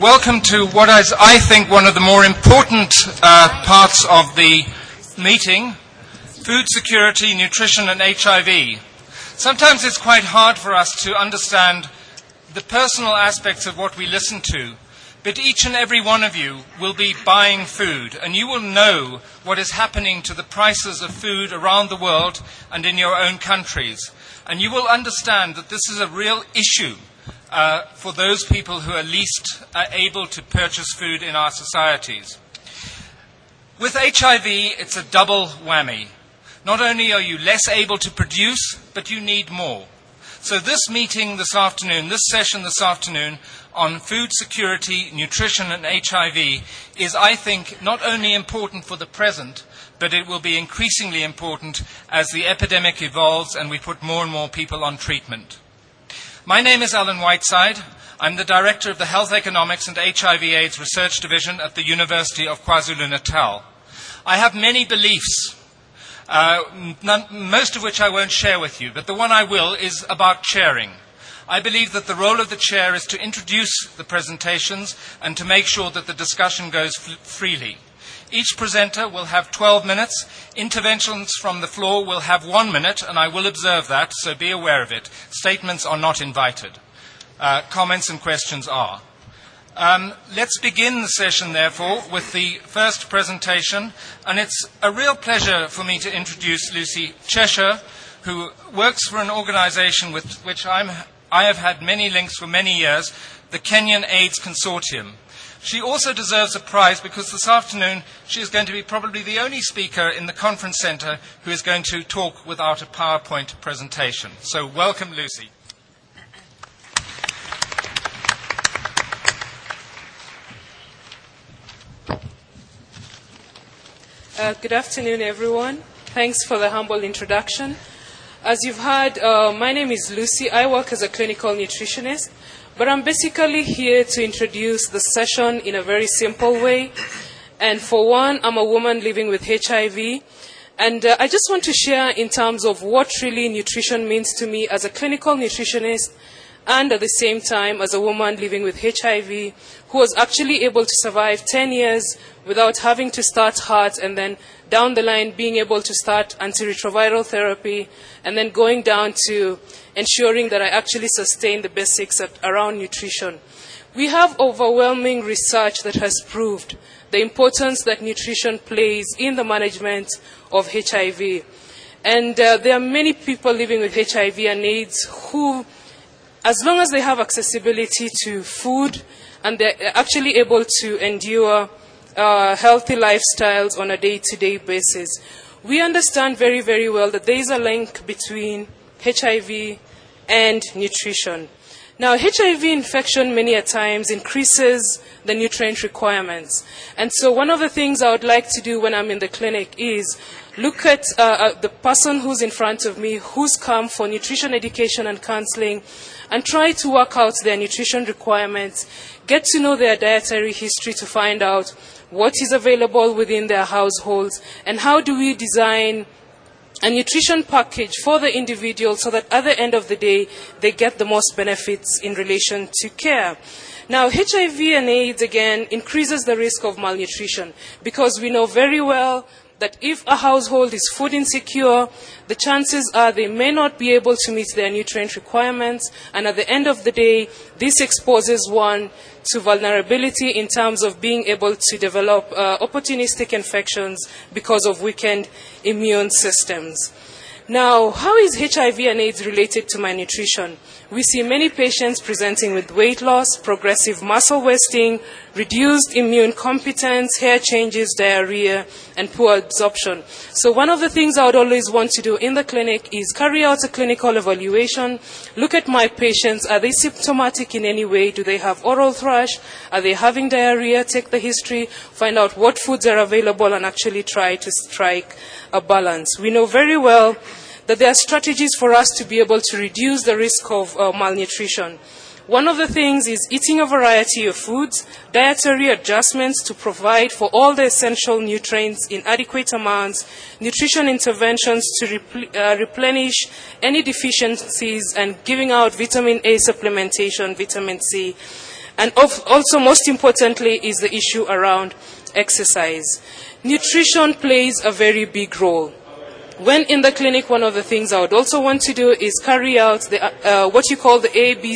Welcome to what is, I think, one of the more important parts of the meeting, food security, nutrition and HIV. Sometimes it's quite hard for us to understand the personal aspects of what we listen to, but each and every one of you will be buying food, and you will know what is happening to the prices of food around the world and in your own countries. And you will understand that this is a real issue for those people who are least able to purchase food in our societies. With HIV, it's a double whammy. Not only are you less able to produce, but you need more. So this meeting this afternoon, this session this afternoon on food security, nutrition and HIV is, I think, not only important for the present, but it will be increasingly important as the epidemic evolves and we put more and more people on treatment. My name is Alan Whiteside. I'm the Director of the Health Economics and HIV/AIDS Research Division at the University of KwaZulu-Natal. I have many beliefs, most of which I won't share with you, but the one I will is about chairing. I believe that the role of the chair is to introduce the presentations and to make sure that the discussion goes freely. Each presenter will have 12 minutes. Interventions from the floor will have 1 minute, and I will observe that, so be aware of it. Statements are not invited. Comments and questions are. Let's begin the session, therefore, with the first presentation, and it's a real pleasure for me to introduce Lucy Cheshire, who works for an organization with which I have had many links for many years, the Kenyan AIDS Consortium. She also deserves a prize because this afternoon she is going to be probably the only speaker in the conference center who is going to talk without a PowerPoint presentation. So welcome, Lucy. Good afternoon, everyone. Thanks for the humble introduction. As you've heard, my name is Lucy. I work as a clinical nutritionist. But I'm basically here to introduce the session in a very simple way. And for one, I'm a woman living with HIV. And I just want to share in terms of what really nutrition means to me as a clinical nutritionist and at the same time as a woman living with HIV who was actually able to survive 10 years without having to start HEART and then down the line being able to start antiretroviral therapy and then going down to ensuring that I actually sustain the basics around nutrition. We have overwhelming research that has proved the importance that nutrition plays in the management of HIV. And there are many people living with HIV and AIDS who, as long as they have accessibility to food and they're actually able to endure healthy lifestyles on a day-to-day basis, we understand very, very well that there is a link between HIV and nutrition. Now, HIV infection many a times increases the nutrient requirements. And so one of the things I would like to do when I'm in the clinic is look at the person who's in front of me, who's come for nutrition education and counseling, and try to work out their nutrition requirements, get to know their dietary history to find out what is available within their households, and how do we design a nutrition package for the individual so that at the end of the day, they get the most benefits in relation to care. Now, HIV and AIDS, again, increases the risk of malnutrition because we know very well that if a household is food insecure, the chances are they may not be able to meet their nutrient requirements, and at the end of the day, this exposes one to vulnerability in terms of being able to develop opportunistic infections because of weakened immune systems. Now, how is HIV and AIDS related to malnutrition? We see many patients presenting with weight loss, progressive muscle wasting, reduced immune competence, hair changes, diarrhea, and poor absorption. So one of the things I would always want to do in the clinic is carry out a clinical evaluation, look at my patients, are they symptomatic in any way? Do they have oral thrush? Are they having diarrhea? Take the history, find out what foods are available, and actually try to strike a balance. We know very well that there are strategies for us to be able to reduce the risk of malnutrition. One of the things is eating a variety of foods, dietary adjustments to provide for all the essential nutrients in adequate amounts, nutrition interventions to replenish any deficiencies, and giving out vitamin A supplementation, vitamin C, And also, most importantly, is the issue around exercise. Nutrition plays a very big role. When in the clinic, one of the things I would also want to do is carry out what you call the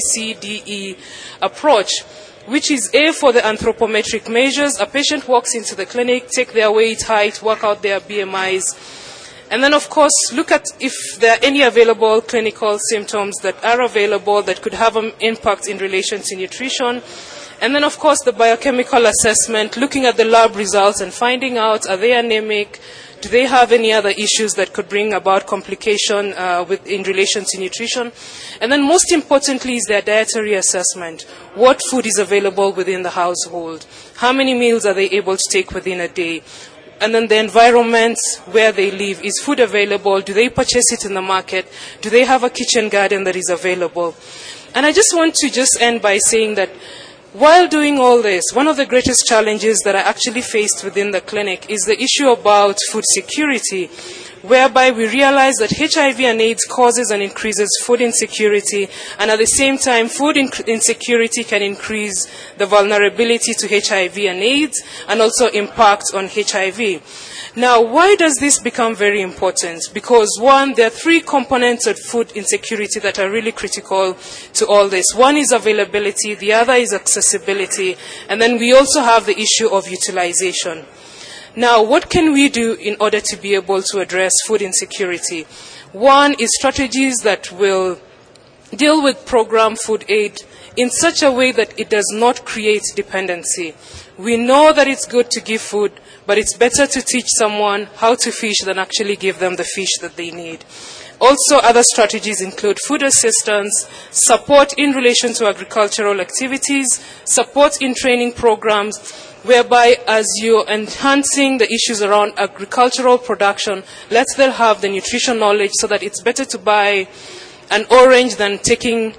ABCDE approach, which is A for the anthropometric measures. A patient walks into the clinic, take their weight, height, work out their BMIs, and then, of course, look at if there are any available clinical symptoms that are available that could have an impact in relation to nutrition. And then, of course, the biochemical assessment, looking at the lab results and finding out, are they anemic? Do they have any other issues that could bring about complication in relation to nutrition? And then, most importantly, is their dietary assessment. What food is available within the household? How many meals are they able to take within a day? And then the environment where they live. Is food available? Do they purchase it in the market? Do they have a kitchen garden that is available? And I just want to end by saying that while doing all this, one of the greatest challenges that I actually faced within the clinic is the issue about food security, whereby we realize that HIV and AIDS causes and increases food insecurity, and at the same time, food insecurity can increase the vulnerability to HIV and AIDS and also impact on HIV. Now, why does this become very important? Because one, there are three components of food insecurity that are really critical to all this. One is availability, the other is accessibility, and then we also have the issue of utilization. Now, what can we do in order to be able to address food insecurity? One is strategies that will deal with program food aid in such a way that it does not create dependency. We know that it's good to give food, but it's better to teach someone how to fish than actually give them the fish that they need. Also, other strategies include food assistance, support in relation to agricultural activities, support in training programs, whereby as you're enhancing the issues around agricultural production, let them have the nutrition knowledge so that it's better to buy an orange than taking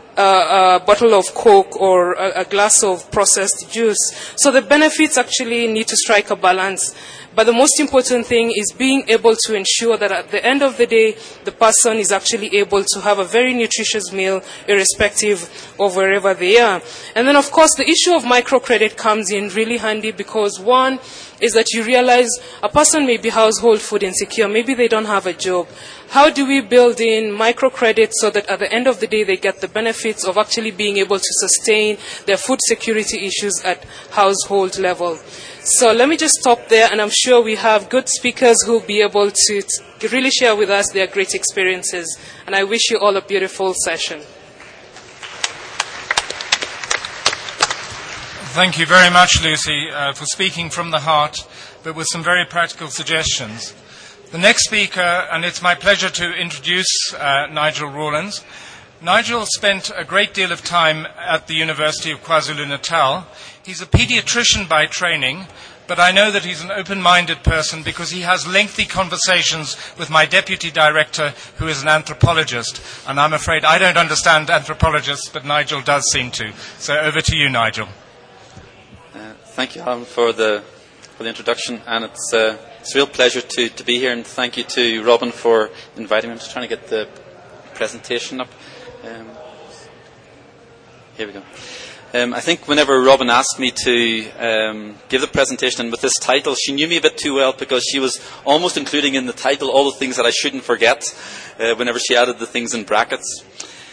a bottle of Coke or a glass of processed juice. So the benefits actually need to strike a balance. But the most important thing is being able to ensure that at the end of the day, the person is actually able to have a very nutritious meal irrespective of wherever they are. And then, of course, the issue of microcredit comes in really handy because one is that you realize a person may be household food insecure. Maybe they don't have a job. How do we build in microcredit so that at the end of the day they get the benefits of actually being able to sustain their food security issues at household level? So let me just stop there, and I'm sure we have good speakers who will be able to really share with us their great experiences. And I wish you all a beautiful session. Thank you very much, Lucy, for speaking from the heart, but with some very practical suggestions. The next speaker, and it's my pleasure to introduce Nigel Rawlins. Nigel spent a great deal of time at the University of KwaZulu-Natal. He's a pediatrician by training, but I know that he's an open-minded person because he has lengthy conversations with my deputy director, who is an anthropologist. And I'm afraid I don't understand anthropologists, but Nigel does seem to. So over to you, Nigel. Thank you, Alan, for the introduction, and it's a real pleasure to be here, and thank you to Robin for inviting me. I'm just trying to get the presentation up. Here we go. I think whenever Robin asked me to give the presentation, and with this title, she knew me a bit too well because she was almost including in the title all the things that I shouldn't forget whenever she added the things in brackets.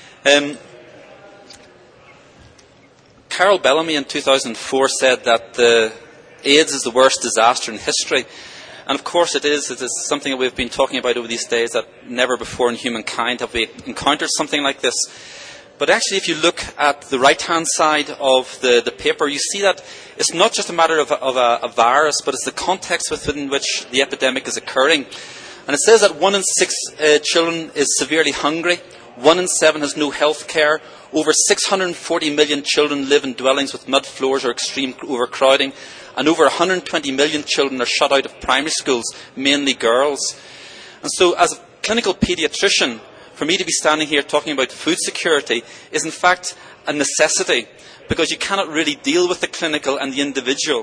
Carol Bellamy in 2004 said that AIDS is the worst disaster in history. And of course it is. It is something that we've been talking about over these days, that never before in humankind have we encountered something like this. But actually, if you look at the right-hand side of the paper, you see that it's not just a matter of a virus, but it's the context within which the epidemic is occurring. And it says that 1 in 6 children is severely hungry, 1 in 7 has no health care, over 640 million children live in dwellings with mud floors or extreme overcrowding, and over 120 million children are shut out of primary schools, mainly girls. And so, as a clinical paediatrician, for me to be standing here talking about food security is in fact a necessity, because you cannot really deal with the clinical and the individual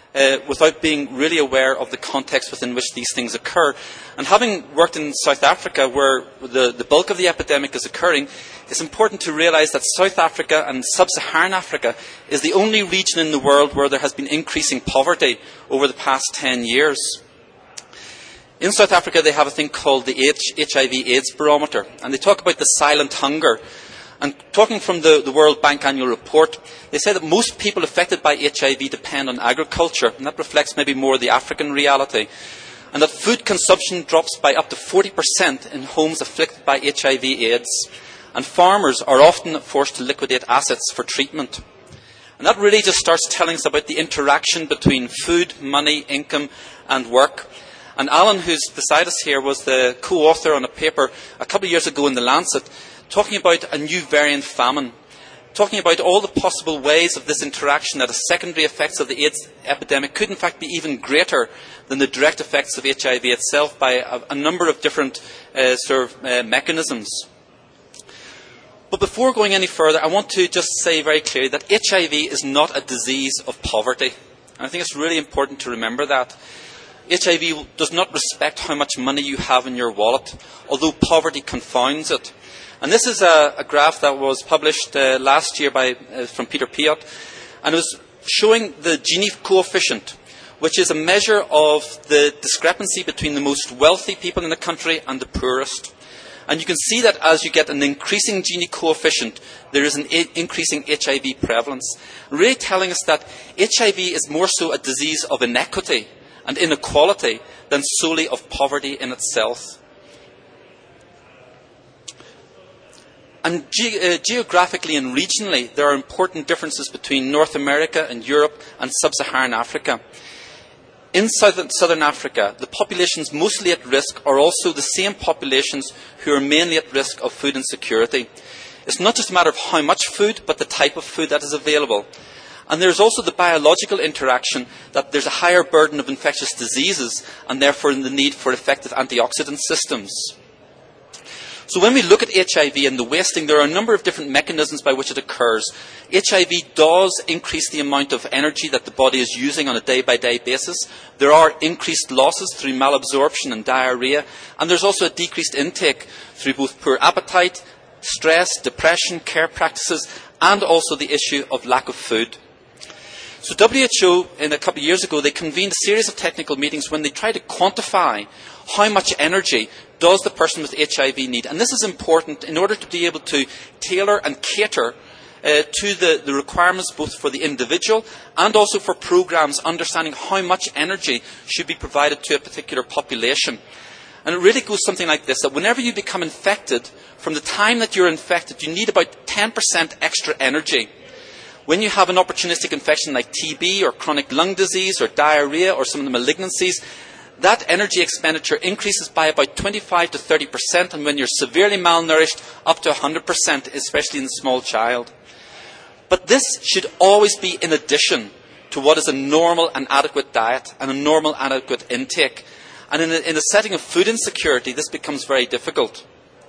without being really aware of the context within which these things occur. And having worked in South Africa, where the bulk of the epidemic is occurring, it's important to realise that South Africa and Sub-Saharan Africa is the only region in the world where there has been increasing poverty over the past 10 years. In South Africa, they have a thing called the HIV/AIDS barometer, and they talk about the silent hunger. And talking from the World Bank annual report, they say that most people affected by HIV depend on agriculture, and that reflects maybe more the African reality. And that food consumption drops by up to 40% in homes afflicted by HIV/AIDS. And farmers are often forced to liquidate assets for treatment. And that really just starts telling us about the interaction between food, money, income and work. And Alan, who's beside us here, was the co-author on a paper a couple of years ago in The Lancet, talking about a new variant famine, talking about all the possible ways of this interaction, that the secondary effects of the AIDS epidemic could in fact be even greater than the direct effects of HIV itself by a number of different mechanisms. But before going any further, I want to just say very clearly that HIV is not a disease of poverty. And I think it's really important to remember that. HIV does not respect how much money you have in your wallet, although poverty confounds it. And this is a graph that was published last year from Peter Piot, and it was showing the Gini coefficient, which is a measure of the discrepancy between the most wealthy people in the country and the poorest. And you can see that as you get an increasing Gini coefficient, there is an increasing HIV prevalence, really telling us that HIV is more so a disease of inequity and inequality than solely of poverty in itself. And geographically and regionally, there are important differences between North America and Europe and Sub-Saharan Africa. In Southern Africa, the populations mostly at risk are also the same populations who are mainly at risk of food insecurity. It's not just a matter of how much food, but the type of food that is available. And there's also the biological interaction that there's a higher burden of infectious diseases and therefore the need for effective antioxidant systems. So when we look at HIV and the wasting, there are a number of different mechanisms by which it occurs. HIV does increase the amount of energy that the body is using on a day-by-day basis. There are increased losses through malabsorption and diarrhea. And there's also a decreased intake through both poor appetite, stress, depression, care practices, and also the issue of lack of food. So WHO, a couple of years ago, they convened a series of technical meetings when they tried to quantify how much energy does the person with HIV need. And this is important in order to be able to tailor and cater to the requirements both for the individual and also for programs understanding how much energy should be provided to a particular population. And it really goes something like this, that whenever you become infected, from the time that you're infected, you need about 10% extra energy. When you have an opportunistic infection like TB or chronic lung disease or diarrhea or some of the malignancies, that energy expenditure increases by about 25 to 30%, and when you're severely malnourished, up to 100%, especially in the small child. But this should always be in addition to what is a normal and adequate diet and a normal and adequate intake. And in a setting of food insecurity, this becomes very difficult.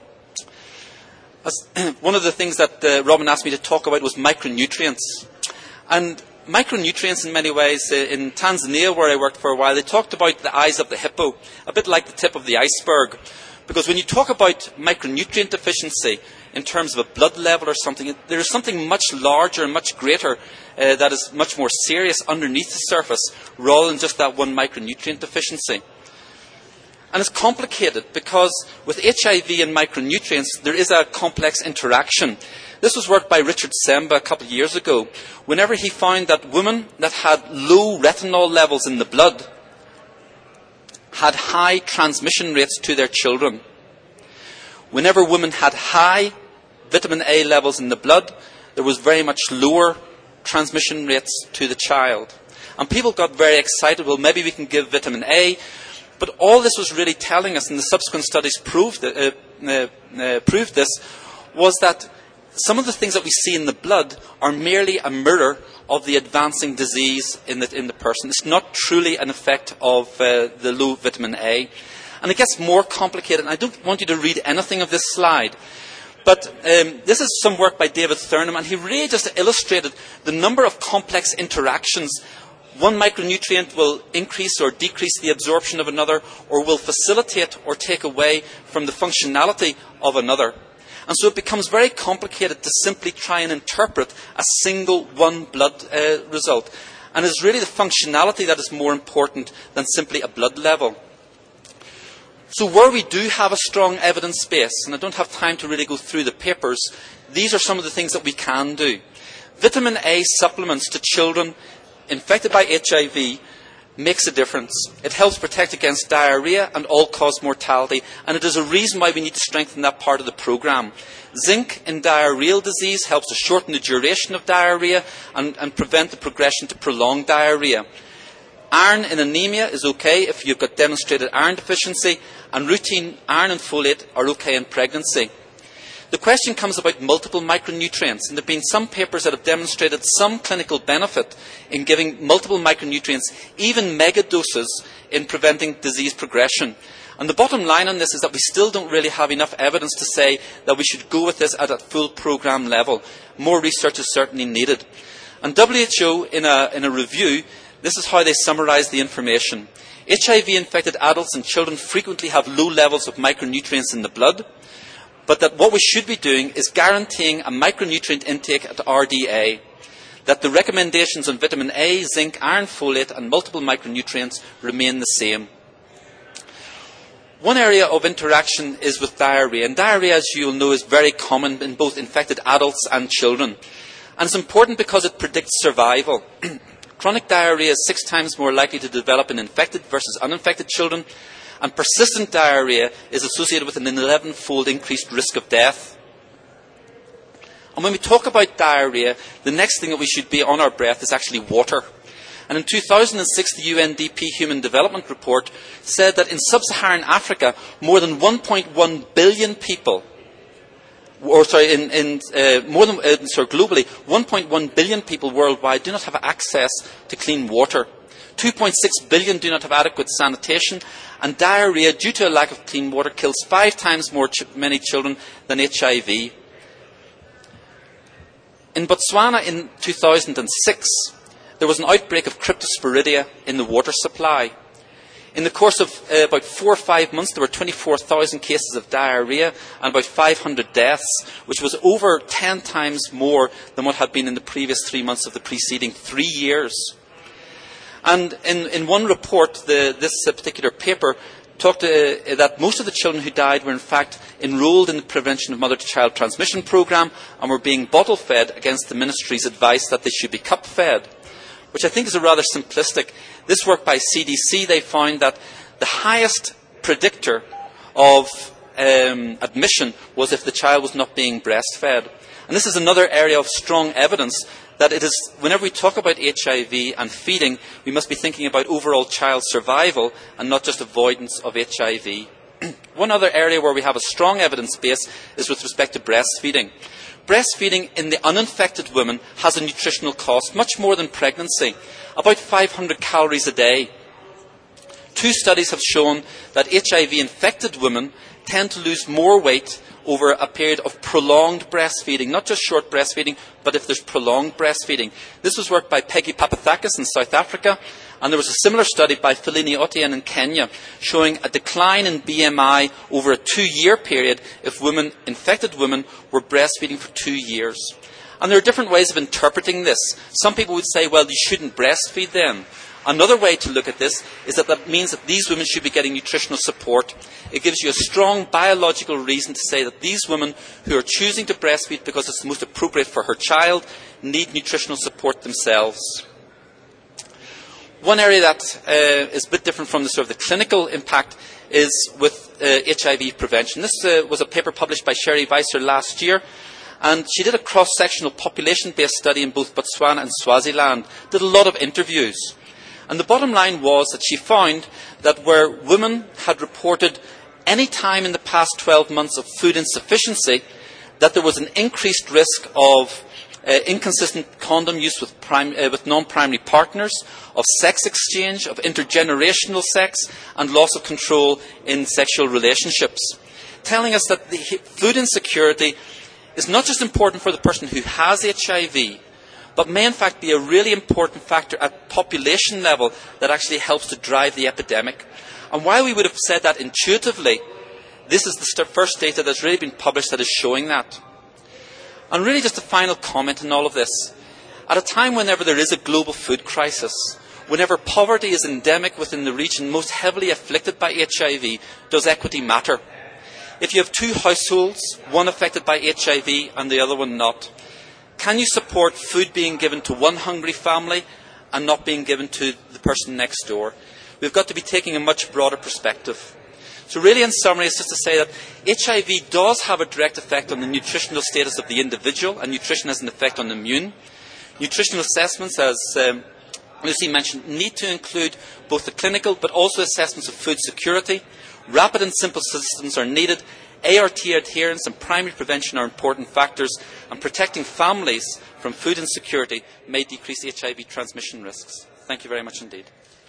One of the things that Robin asked me to talk about was micronutrients. And micronutrients in many ways, in Tanzania where I worked for a while, they talked about the eyes of the hippo, a bit like the tip of the iceberg. Because when you talk about micronutrient deficiency in terms of a blood level or something, there is something much larger and much greater that is much more serious underneath the surface rather than just that one micronutrient deficiency. And it's complicated because with HIV and micronutrients, there is a complex interaction. This was work by Richard Semba a couple of years ago, whenever he found that women that had low retinol levels in the blood had high transmission rates to their children. Whenever women had high vitamin A levels in the blood, there was very much lower transmission rates to the child. And people got very excited, well, maybe we can give vitamin A. But all this was really telling us, and the subsequent studies proved this, was that some of the things that we see in the blood are merely a mirror of the advancing disease in the person. It's not truly an effect of the low vitamin A. And it gets more complicated, and I don't want you to read anything of this slide. But this is some work by David Thurnham, and he really just illustrated the number of complex interactions One micronutrient will increase or decrease the absorption of another, or will facilitate or take away from the functionality of another. And so it becomes very complicated to simply try and interpret a single one blood result. And it's really the functionality that is more important than simply a blood level. So where we do have a strong evidence base, and I don't have time to really go through the papers, these are some of the things that we can do. Vitamin A supplements to children infected by HIV makes a difference. It helps protect against diarrhea and all-cause mortality, and it is a reason why we need to strengthen that part of the programme. Zinc in diarrheal disease helps to shorten the duration of diarrhea and prevent the progression to prolonged diarrhea. Iron in anemia is okay if you've got demonstrated iron deficiency, and routine iron and folate are okay in pregnancy. The question comes about multiple micronutrients, and there have been some papers that have demonstrated some clinical benefit in giving multiple micronutrients, even megadoses, in preventing disease progression. And the bottom line on this is that we still don't really have enough evidence to say that we should go with this at a full programme level. More research is certainly needed. And WHO, in a review, this is how they summarise the information. HIV-infected adults and children frequently have low levels of micronutrients in the blood, but that what we should be doing is guaranteeing a micronutrient intake at RDA, that the recommendations on vitamin A, zinc, iron, folate and multiple micronutrients remain the same. One area of interaction is with diarrhea, and diarrhea, as you will know, is very common in both infected adults and children. And it's important because it predicts survival. Chronic diarrhea is 6 times more likely to develop in infected versus uninfected children, and persistent diarrhea is associated with an 11-fold increased risk of death. And when we talk about diarrhea, the next thing that we should be on our breath is actually water. And in 2006, the UNDP Human Development Report said that in sub-Saharan Africa, more than 1.1 billion people, globally, 1.1 billion people worldwide do not have access to clean water. 2.6 billion do not have adequate sanitation, and diarrhea due to a lack of clean water kills 5 times many children than HIV. In Botswana in 2006, there was an outbreak of cryptosporidia in the water supply. In the course of about 4 or 5 months, there were 24,000 cases of diarrhea and about 500 deaths, which was over 10 times more than what had been in the previous 3 months of the preceding 3 years. And in one report, this particular paper talked that most of the children who died were in fact enrolled in the Prevention of Mother-to-Child Transmission programme and were being bottle-fed against the ministry's advice that they should be cup-fed, which I think is a rather simplistic. This work by CDC, they found that the highest predictor of admission was if the child was not being breastfed. And this is another area of strong evidence that it is, whenever we talk about HIV and feeding, we must be thinking about overall child survival and not just avoidance of HIV. One other area where we have a strong evidence base is with respect to breastfeeding. Breastfeeding in the uninfected woman has a nutritional cost, much more than pregnancy, about 500 calories a day. 2 studies have shown that HIV-infected women tend to lose more weight over a period of prolonged breastfeeding, not just short breastfeeding, but if there's prolonged breastfeeding. This was work by Peggy Papathakis in South Africa, and there was a similar study by Felini Otieno in Kenya showing a decline in BMI over a 2-year period if infected women were breastfeeding for 2 years. And there are different ways of interpreting this. Some people would say, well, you shouldn't breastfeed then. Another way to look at this is that means that these women should be getting nutritional support. It gives you a strong biological reason to say that these women who are choosing to breastfeed because it's the most appropriate for her child need nutritional support themselves. One area that is a bit different from the sort of the clinical impact is with HIV prevention. This was a paper published by Sherry Weiser last year, and she did a cross-sectional population-based study in both Botswana and Swaziland, did a lot of interviews. And the bottom line was that she found that where women had reported any time in the past 12 months of food insufficiency, that there was an increased risk of inconsistent condom use with non-primary partners, of sex exchange, of intergenerational sex, and loss of control in sexual relationships, telling us that the food insecurity is not just important for the person who has HIV, but may in fact be a really important factor at population level that actually helps to drive the epidemic. And while we would have said that intuitively, this is the first data that's really been published that is showing that. And really just a final comment on all of this. At a time whenever there is a global food crisis, whenever poverty is endemic within the region most heavily afflicted by HIV, does equity matter? If you have two households, one affected by HIV and the other one not, can you support food being given to one hungry family and not being given to the person next door? We've got to be taking a much broader perspective. So really, in summary, it's just to say that HIV does have a direct effect on the nutritional status of the individual, and nutrition has an effect on the immune. Nutritional assessments, as Lucy mentioned, need to include both the clinical but also assessments of food security. Rapid and simple systems are needed. ART adherence and primary prevention are important factors, and protecting families from food insecurity may decrease HIV transmission risks. Thank you very much indeed.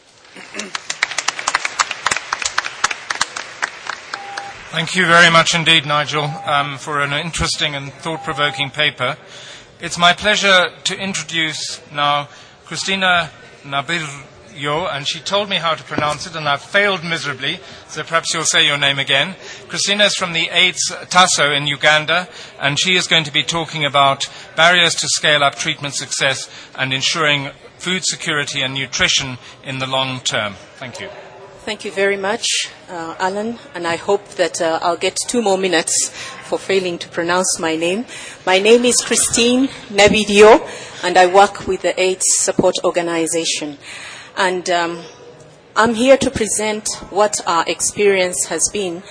Thank you very much indeed, Nigel, for an interesting and thought-provoking paper. It's my pleasure to introduce now Christina Nabilyo, and she told me how to pronounce it, and I've failed miserably, so perhaps you'll say your name again. Christina is from the AIDS TASO in Uganda, and she is going to be talking about barriers to scale up treatment success and ensuring food security and nutrition in the long term. Thank you. Thank you very much, Alan, and I hope that I'll get 2 more minutes for failing to pronounce my name. My name is Christine Nabidio, and I work with the AIDS Support Organization. And I'm here to present what our experience has been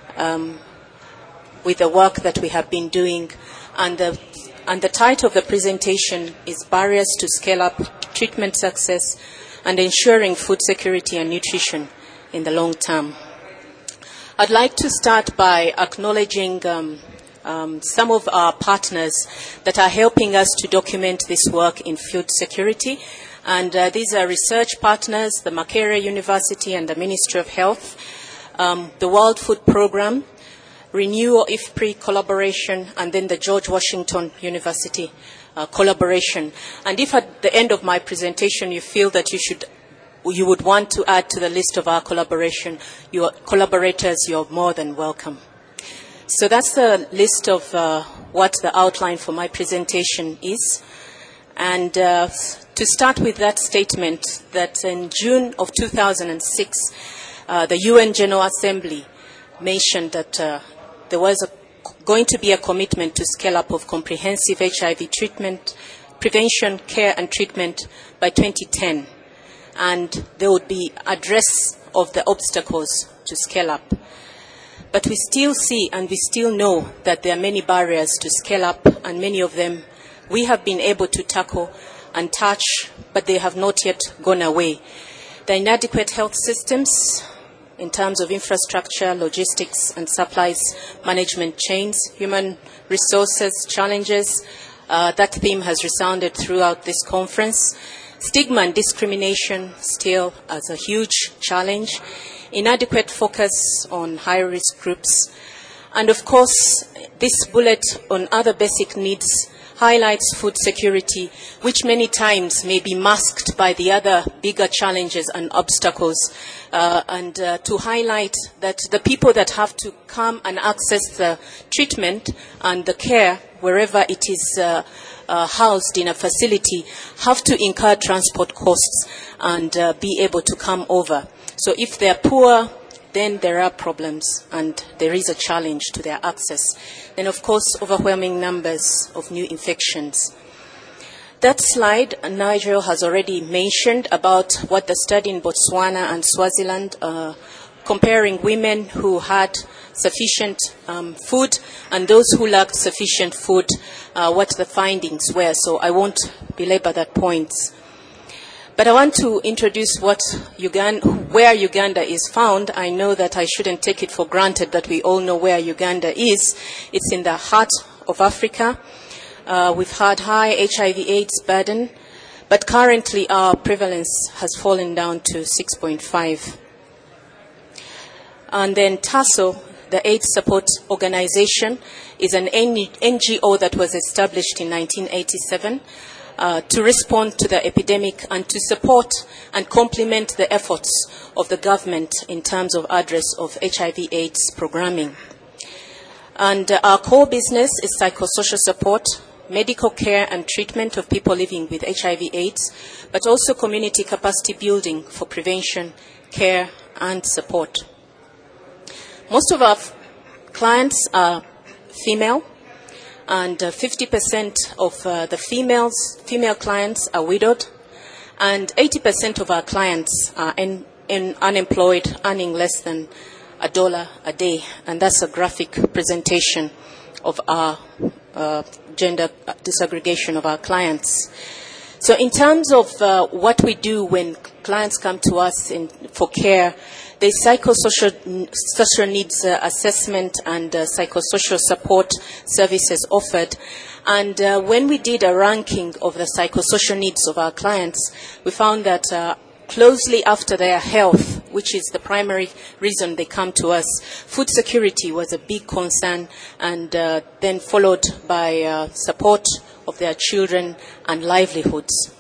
with the work that we have been doing. And the title of the presentation is Barriers to Scale Up Treatment Success and Ensuring Food Security and Nutrition in the Long Term. I'd like to start by acknowledging some of our partners that are helping us to document this work in food security. And these are research partners, the Makerere University and the Ministry of Health, the World Food Programme, Renew IFPRI collaboration, and then the George Washington University collaboration. And if at the end of my presentation you feel that you would want to add to the list of our your collaborators, you're more than welcome. So that's the list of what the outline for my presentation is. And to start with that statement, that in June of 2006, the UN General Assembly mentioned that there was going to be a commitment to scale up of comprehensive HIV treatment, prevention, care and treatment by 2010. And there would be address of the obstacles to scale up. But we still see and we still know that there are many barriers to scale up, and many of them we have been able to tackle and touch, but they have not yet gone away. The inadequate health systems in terms of infrastructure, logistics and supplies management chains, human resources challenges, that theme has resounded throughout this conference. Stigma and discrimination still as a huge challenge. Inadequate focus on high-risk groups. And of course, this bullet on other basic needs highlights food security, which many times may be masked by the other bigger challenges and obstacles, and to highlight that the people that have to come and access the treatment and the care wherever it is housed in a facility have to incur transport costs and be able to come over. So if they're poor, then there are problems and there is a challenge to their access. Then, of course, overwhelming numbers of new infections. That slide, Nigel has already mentioned about what the study in Botswana and Swaziland, comparing women who had sufficient food and those who lacked sufficient food, what the findings were. So I won't belabor that point. But I want to introduce where Uganda is found. I know that I shouldn't take it for granted that we all know where Uganda is. It's in the heart of Africa. We've had high HIV/AIDS burden, but currently our prevalence has fallen down to 6.5. And then TASO, the AIDS Support Organization, is an NGO that was established in 1987. to respond to the epidemic and to support and complement the efforts of the government in terms of address of HIV/AIDS programming. And our core business is psychosocial support, medical care and treatment of people living with HIV/AIDS, but also community capacity building for prevention, care and support. Most of our clients are female, and 50% of the female clients are widowed, and 80% of our clients are unemployed, earning less than $1 a day. And that's a graphic presentation of our gender disaggregation of our clients. So in terms of what we do when clients come to us for care, there's psychosocial needs assessment and psychosocial support services offered. And when we did a ranking of the psychosocial needs of our clients, we found that closely after their health, which is the primary reason they come to us, food security was a big concern, and then followed by support of their children and livelihoods.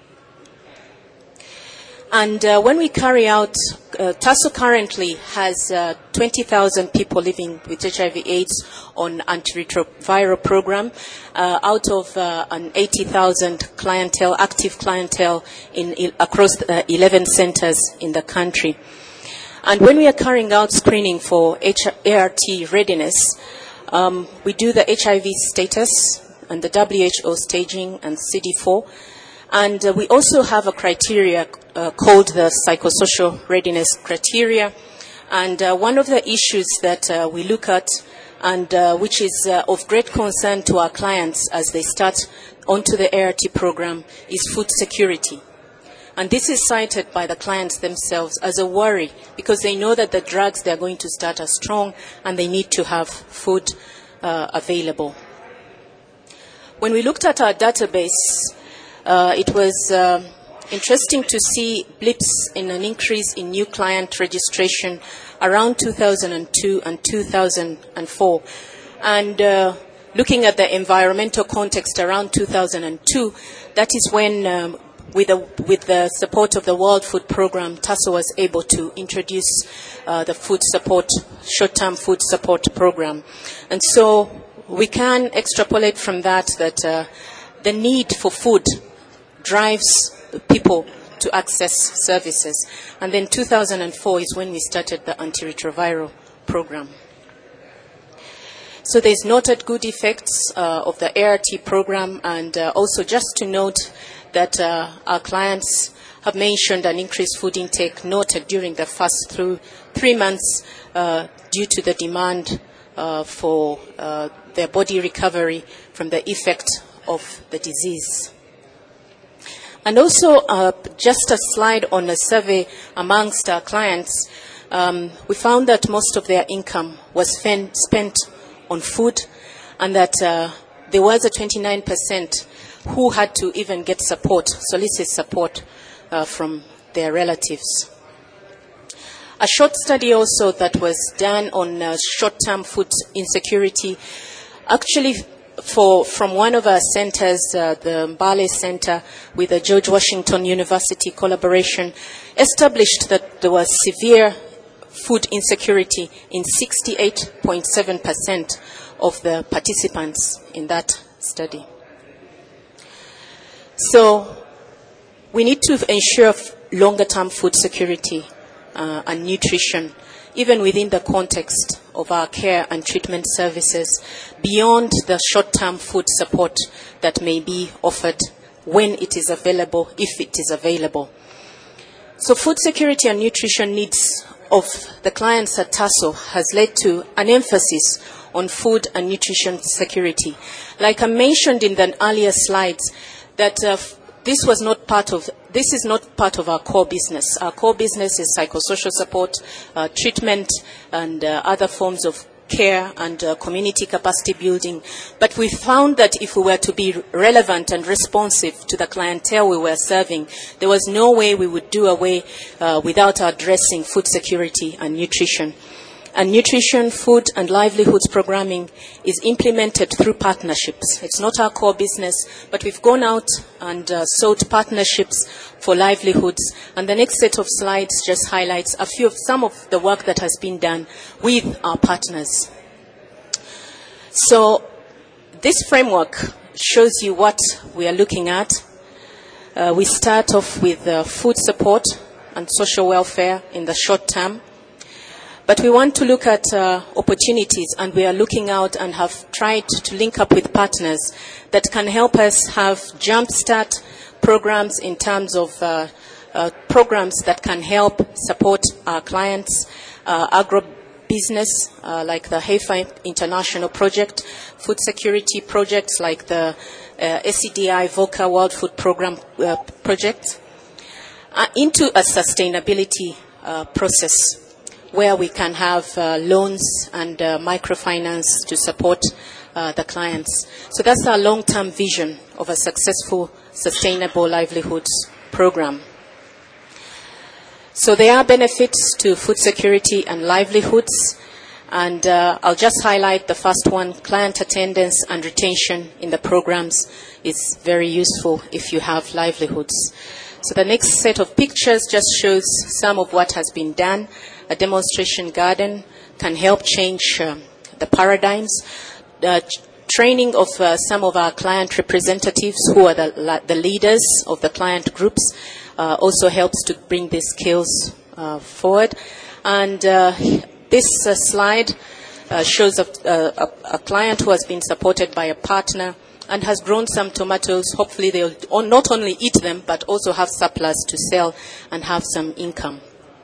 And when we carry out, TASO currently has 20,000 people living with HIV/AIDS on antiretroviral program, out of an 80,000 clientele, active clientele across 11 centers in the country. And when we are carrying out screening for ART readiness, we do the HIV status and the WHO staging and CD4. And we also have a criteria called the psychosocial readiness criteria. And one of the issues that we look at, and which is of great concern to our clients as they start onto the ART program, is food security. And this is cited by the clients themselves as a worry, because they know that the drugs they're going to start are strong and they need to have food available. When we looked at our database, it was interesting to see blips in an increase in new client registration around 2002 and 2004. And looking at the environmental context around 2002, that is when, with the support of the World Food Programme, TASO was able to introduce the food support, short-term food support program. And so we can extrapolate from that the need for food drives people to access services. And then 2004 is when we started the antiretroviral program. So there's noted good effects of the ART program, and also just to note that our clients have mentioned an increased food intake noted during the first 3 months due to the demand for their body recovery from the effect of the disease. And also, just a slide on a survey amongst our clients, we found that most of their income was spent on food, and that there was a 29% who had to even get support, solicit support from their relatives. A short study also that was done on short-term food insecurity, actually from one of our centers, the Mbale Center, with the George Washington University collaboration, established that there was severe food insecurity in 68.7% of the participants in that study. So we need to ensure longer-term food security and nutrition, even within the context of our care and treatment services, beyond the short-term food support that may be offered when it is available, if it is available. So food security and nutrition needs of the clients at TASO has led to an emphasis on food and nutrition security. Like I mentioned in the earlier slides, that this is not part of our core business. Our core business is psychosocial support, treatment, and other forms of care and community capacity building. But we found that if we were to be relevant and responsive to the clientele we were serving, there was no way we would do away without addressing food security and nutrition. And nutrition, food, and livelihoods programming is implemented through partnerships. It's not our core business, but we've gone out and sought partnerships for livelihoods. And the next set of slides just highlights some of the work that has been done with our partners. So this framework shows you what we are looking at. We start off with food support and social welfare in the short term. But we want to look at opportunities, and we are looking out and have tried to link up with partners that can help us have jumpstart programs in terms of programs that can help support our clients, agro-business like the HEFA International Project, food security projects like the SEDI VOCA World Food Program project, into a sustainability process where we can have loans and microfinance to support the clients. So that's our long-term vision of a successful, sustainable livelihoods program. So there are benefits to food security and livelihoods, and I'll just highlight the first one. Client attendance and retention in the programs is very useful if you have livelihoods. So the next set of pictures just shows some of what has been done. A demonstration garden can help change the paradigms. Training of some of our client representatives who are the leaders of the client groups also helps to bring these skills forward. And this slide shows a client who has been supported by a partner and has grown some tomatoes. Hopefully they'll not only eat them, but also have surplus to sell and have some income.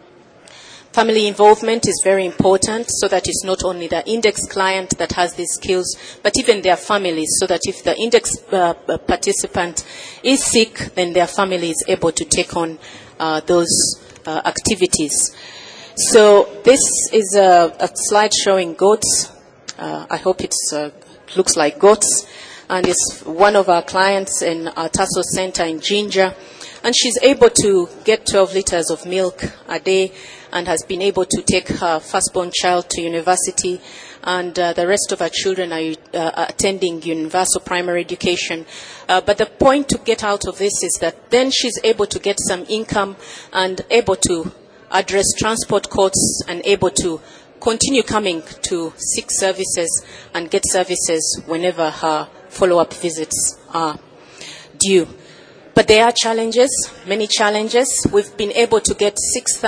Family involvement is very important, so that it's not only the index client that has these skills, but even their families, so that if the index participant is sick, then their family is able to take on those activities. So this is a slide showing goats. I hope it looks like goats. And it's one of our clients in our Tasso Center in Jinja. And she's able to get 12 liters of milk a day and has been able to take her firstborn child to university. And the rest of her children are attending universal primary education. But the point to get out of this is that then she's able to get some income and able to address transport costs and able to continue coming to seek services and get services whenever her follow-up visits are due. But there are challenges, many challenges. We've been able to get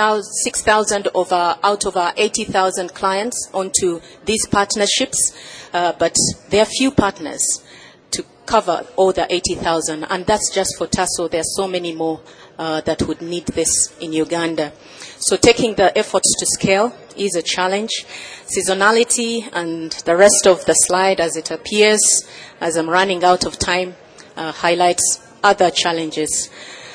6,000 out of our 80,000 clients onto these partnerships, but there are few partners to cover all the 80,000, and that's just for Tasso. There are so many more that would need this in Uganda. So taking the efforts to scale is a challenge. Seasonality and the rest of the slide as it appears, as I'm running out of time, highlights other challenges.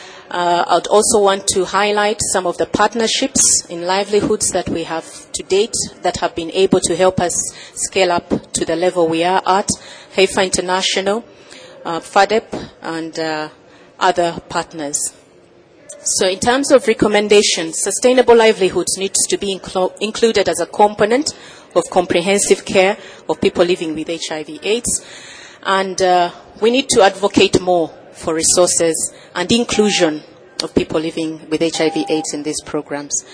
I'd also want to highlight some of the partnerships in livelihoods that we have to date that have been able to help us scale up to the level we are at. HEFA International, FADEP, and other partners. So in terms of recommendations, sustainable livelihoods needs to be included as a component of comprehensive care of people living with HIV/AIDS. And we need to advocate more for resources and inclusion of people living with HIV/AIDS in these programs.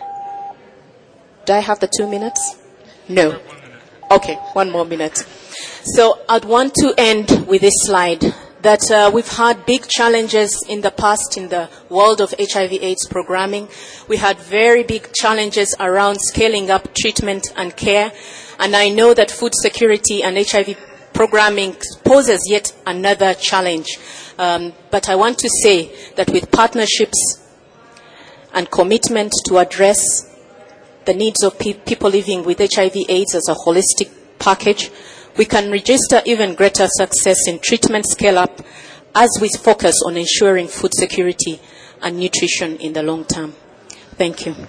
Do I have the 2 minutes? No. Okay, 1 more minute. So I'd want to end with this slide, that we've had big challenges in the past in the world of HIV/AIDS programming. We had very big challenges around scaling up treatment and care. And I know that food security and HIV programming poses yet another challenge. But I want to say that with partnerships and commitment to address the needs of people living with HIV/AIDS as a holistic package, we can register even greater success in treatment scale-up as we focus on ensuring food security and nutrition in the long term. Thank you.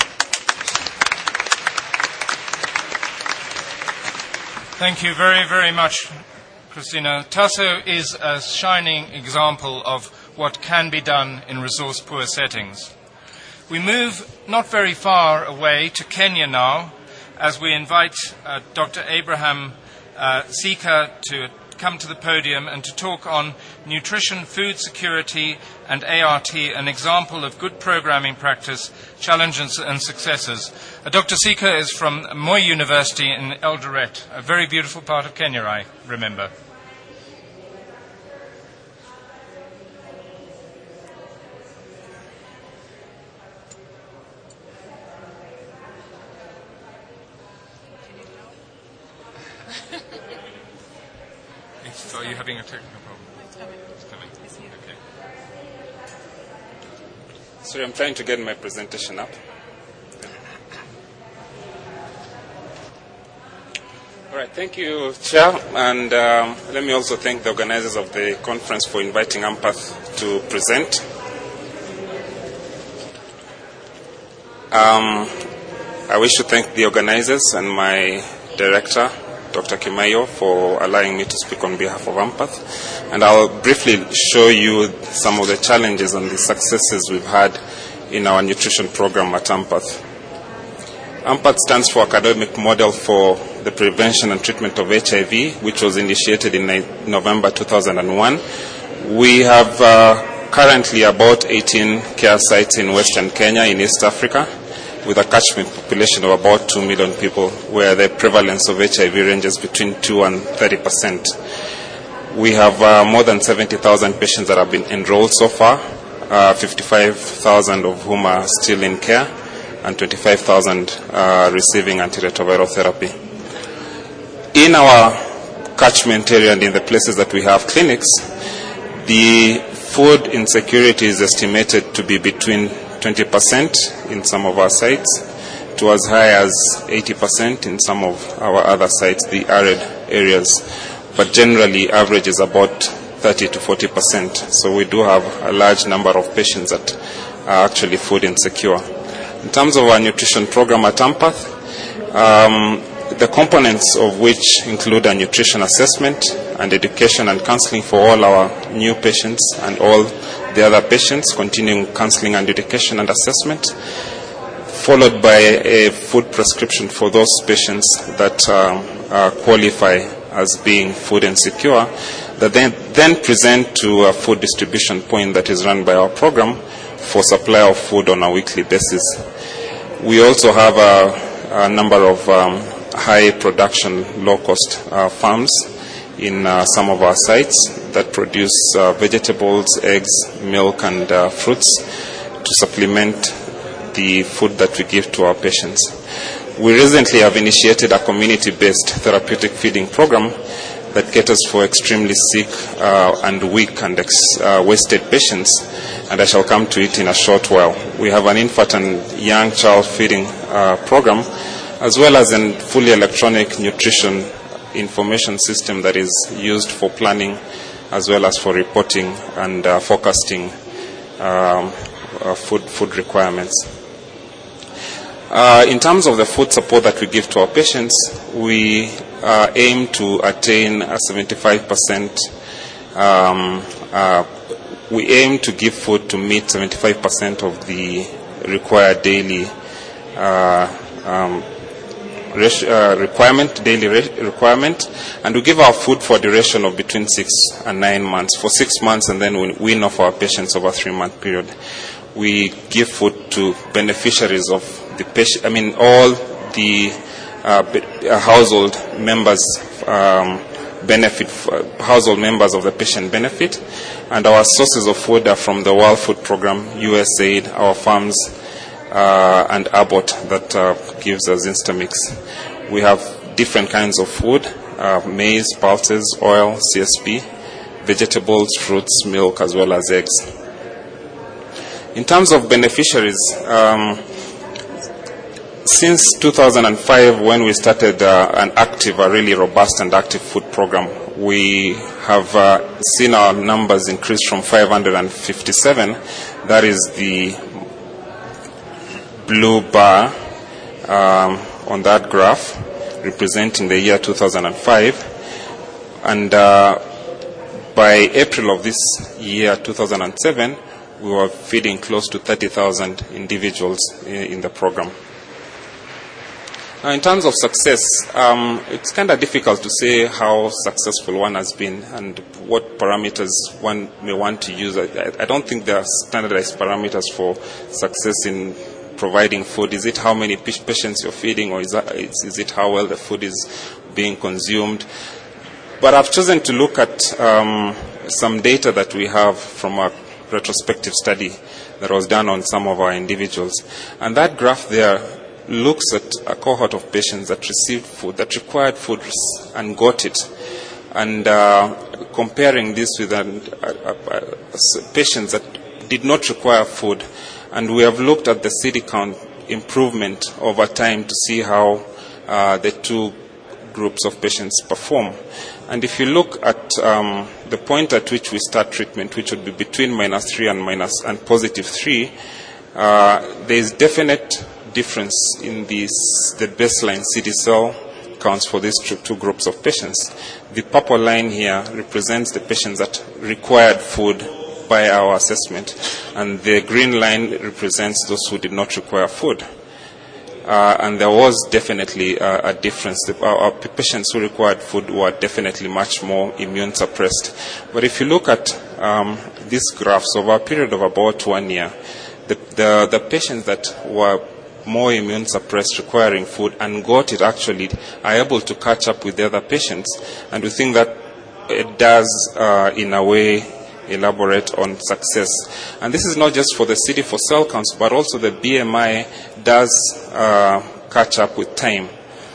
Thank you very, very much, Christina. Tasso is a shining example of what can be done in resource-poor settings. We move not very far away to Kenya now, as we invite Dr. Abraham Sika to come to the podium and to talk on nutrition, food security, and ART, an example of good programming practice, challenges and successes. Dr. Sika is from Moi University in Eldoret, a very beautiful part of Kenya, I remember. Are you having a technical problem? It's coming. Okay. Sorry, I'm trying to get my presentation up. All right, thank you, Chair, and let me also thank the organizers of the conference for inviting Ampath to present. I wish to thank the organizers and my director, Dr. Kimayo, for allowing me to speak on behalf of Ampath. And I'll briefly show you some of the challenges and the successes we've had in our nutrition program at Ampath. Ampath stands for Academic Model for the Prevention and Treatment of HIV, which was initiated in November 2001. We have currently about 18 care sites in Western Kenya, in East Africa, with a catchment population of about 2 million people, where the prevalence of HIV ranges between 2 and 30%. We have more than 70,000 patients that have been enrolled so far, 55,000 of whom are still in care, and 25,000 receiving antiretroviral therapy. In our catchment area and in the places that we have clinics, the food insecurity is estimated to be between 20% in some of our sites to as high as 80% in some of our other sites, the arid areas. But generally, average is about 30 to 40%. So we do have a large number of patients that are actually food insecure. In terms of our nutrition program at Ampath, the components of which include a nutrition assessment and education and counseling for all our new patients and all the other patients, continuing counseling and education and assessment, followed by a food prescription for those patients that qualify as being food insecure, that then present to a food distribution point that is run by our program for supply of food on a weekly basis. We also have a number of high production, low-cost farms in some of our sites that produce vegetables, eggs, milk, and fruits to supplement the food that we give to our patients. We recently have initiated a community-based therapeutic feeding program that caters for extremely sick and weak and wasted patients, and I shall come to it in a short while. We have an infant and young child feeding program, as well as a fully electronic nutrition information system that is used for planning as well as for reporting and forecasting food requirements. In terms of the food support that we give to our patients, we aim to attain a 75%. We aim to give food to meet 75% of the required daily requirement, and we give our food for a duration of between 6 and 9 months. For 6 months, and then we wean off our patients over a 3-month period. We give food to beneficiaries of the patient. All the household members benefit. Household members of the patient benefit, and our sources of food are from the World Food Program, USAID, our farms, and Abbott that gives us Instamix. We have different kinds of food, maize, pulses, oil, CSP, vegetables, fruits, milk, as well as eggs. In terms of beneficiaries, since 2005, when we started a really robust and active food program, we have seen our numbers increase from 557. That is the blue bar on that graph, representing the year 2005. And by April of this year, 2007, we were feeding close to 30,000 individuals in the program. Now, in terms of success, it's kind of difficult to say how successful one has been and what parameters one may want to use. I don't think there are standardized parameters for success in providing food. Is it how many patients you're feeding, or is it how well the food is being consumed? But I've chosen to look at some data that we have from a retrospective study that was done on some of our individuals. And that graph there looks at a cohort of patients that received food, that required food and got it, and comparing this with patients that did not require food. And we have looked at the CD count improvement over time to see how the two groups of patients perform. And if you look at the point at which we start treatment, which would be between -3 and +3, there is definite difference in the baseline CD cell counts for these two groups of patients. The purple line here represents the patients that required food by our assessment, and the green line represents those who did not require food. And there was definitely a difference. Our patients who required food were definitely much more immune suppressed. But if you look at these graphs over a period of about 1 year, the patients that were more immune suppressed, requiring food, and got it actually are able to catch up with the other patients. And we think that it does, in a way, elaborate on success. And this is not just for the CD4 cell counts, but also the BMI does catch up with time.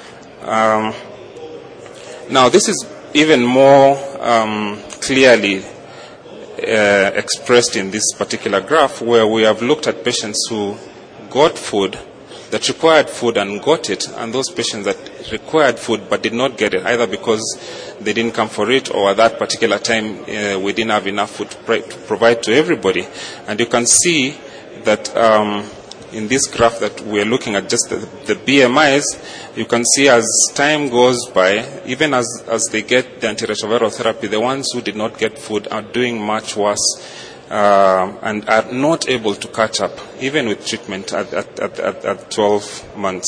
Now, this is even more clearly expressed in this particular graph, where we have looked at patients who got food, that required food and got it, and those patients that required food but did not get it, either because they didn't come for it or at that particular time we didn't have enough food to provide to everybody. And you can see that in this graph that we're looking at just the BMIs, you can see as time goes by, even as they get the antiretroviral therapy, the ones who did not get food are doing much worse and are not able to catch up, even with treatment at 12 months.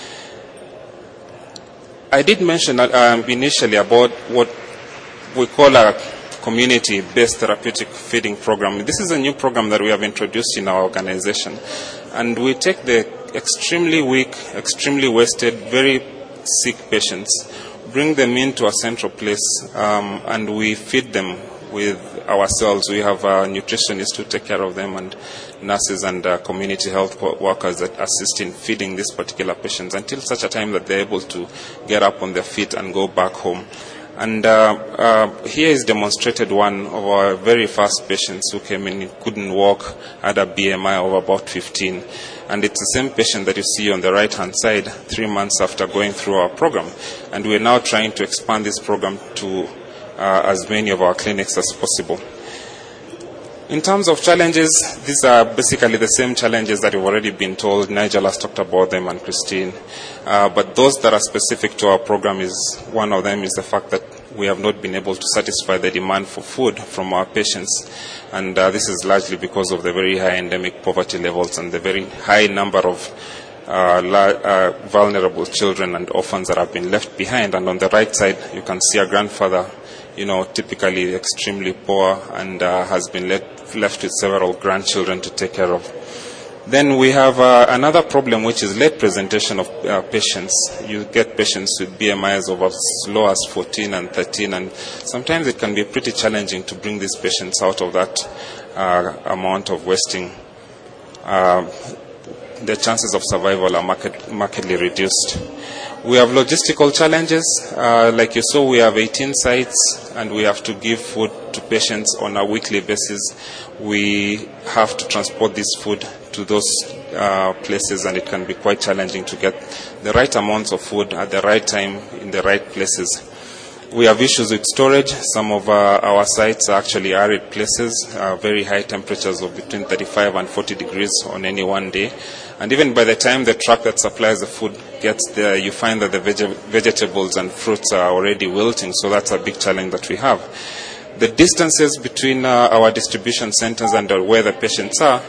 I did mention initially about what we call a community-based therapeutic feeding program. This is a new program that we have introduced in our organization. And we take the extremely weak, extremely wasted, very sick patients, bring them into a central place, and we feed them with ourselves. We have nutritionists who take care of them, and nurses and community health workers that assist in feeding these particular patients until such a time that they're able to get up on their feet and go back home. And here is demonstrated one of our very first patients who came in, couldn't walk, had a BMI of about 15. And it's the same patient that you see on the right-hand side 3 months after going through our program. And we're now trying to expand this program to as many of our clinics as possible. In terms of challenges, these are basically the same challenges that you've already been told. Nigel has talked about them, and Christine. But those that are specific to our program, one of them is the fact that we have not been able to satisfy the demand for food from our patients. And this is largely because of the very high endemic poverty levels and the very high number of vulnerable children and orphans that have been left behind. And on the right side, you can see a grandfather, typically extremely poor, and has been left with several grandchildren to take care of. Then we have another problem, which is late presentation of patients. You get patients with BMIs of as low as 14 and 13, and sometimes it can be pretty challenging to bring these patients out of that amount of wasting. The chances of survival are markedly reduced. We have logistical challenges. Like you saw, we have 18 sites, and we have to give food to patients on a weekly basis. We have to transport this food to those places, and it can be quite challenging to get the right amounts of food at the right time in the right places. We have issues with storage. Some of our sites are actually arid places, very high temperatures of between 35 and 40 degrees on any one day. And even by the time the truck that supplies the food gets there, you find that the vegetables and fruits are already wilting, so that's a big challenge that we have. The distances between our distribution centers and where the patients are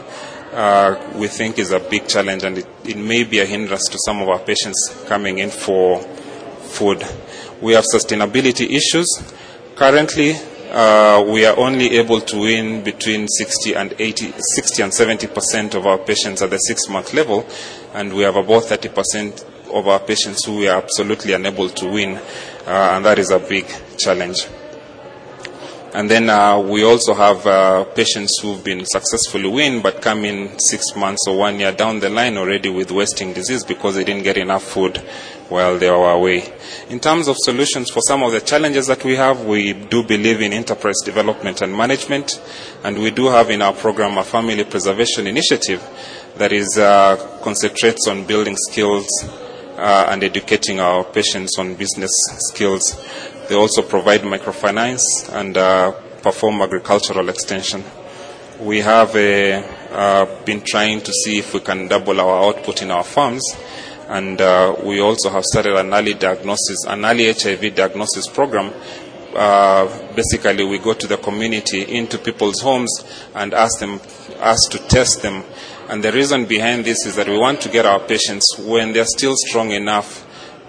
we think is a big challenge, and it may be a hindrance to some of our patients coming in for food. We have sustainability issues. Currently, we are only able to win between 60 and 70% of our patients at the 6-month level, and we have about 30% of our patients who we are absolutely unable to win, and that is a big challenge. And then we also have patients who've been successfully weaned but come in 6 months or 1 year down the line already with wasting disease because they didn't get enough food while they were away. In terms of solutions for some of the challenges that we have, we do believe in enterprise development and management, and we do have in our program a family preservation initiative that is concentrates on building skills and educating our patients on business skills. They also provide microfinance and perform agricultural extension. We have been trying to see if we can double our output in our farms, and we also have started an early HIV diagnosis program. Basically, we go to the community, into people's homes, and ask to test them. And the reason behind this is that we want to get our patients, when they're still strong enough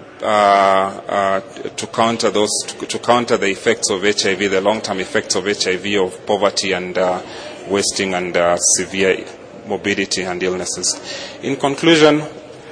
to counter the effects of HIV, the long-term effects of HIV, of poverty and wasting and severe morbidity and illnesses. In conclusion,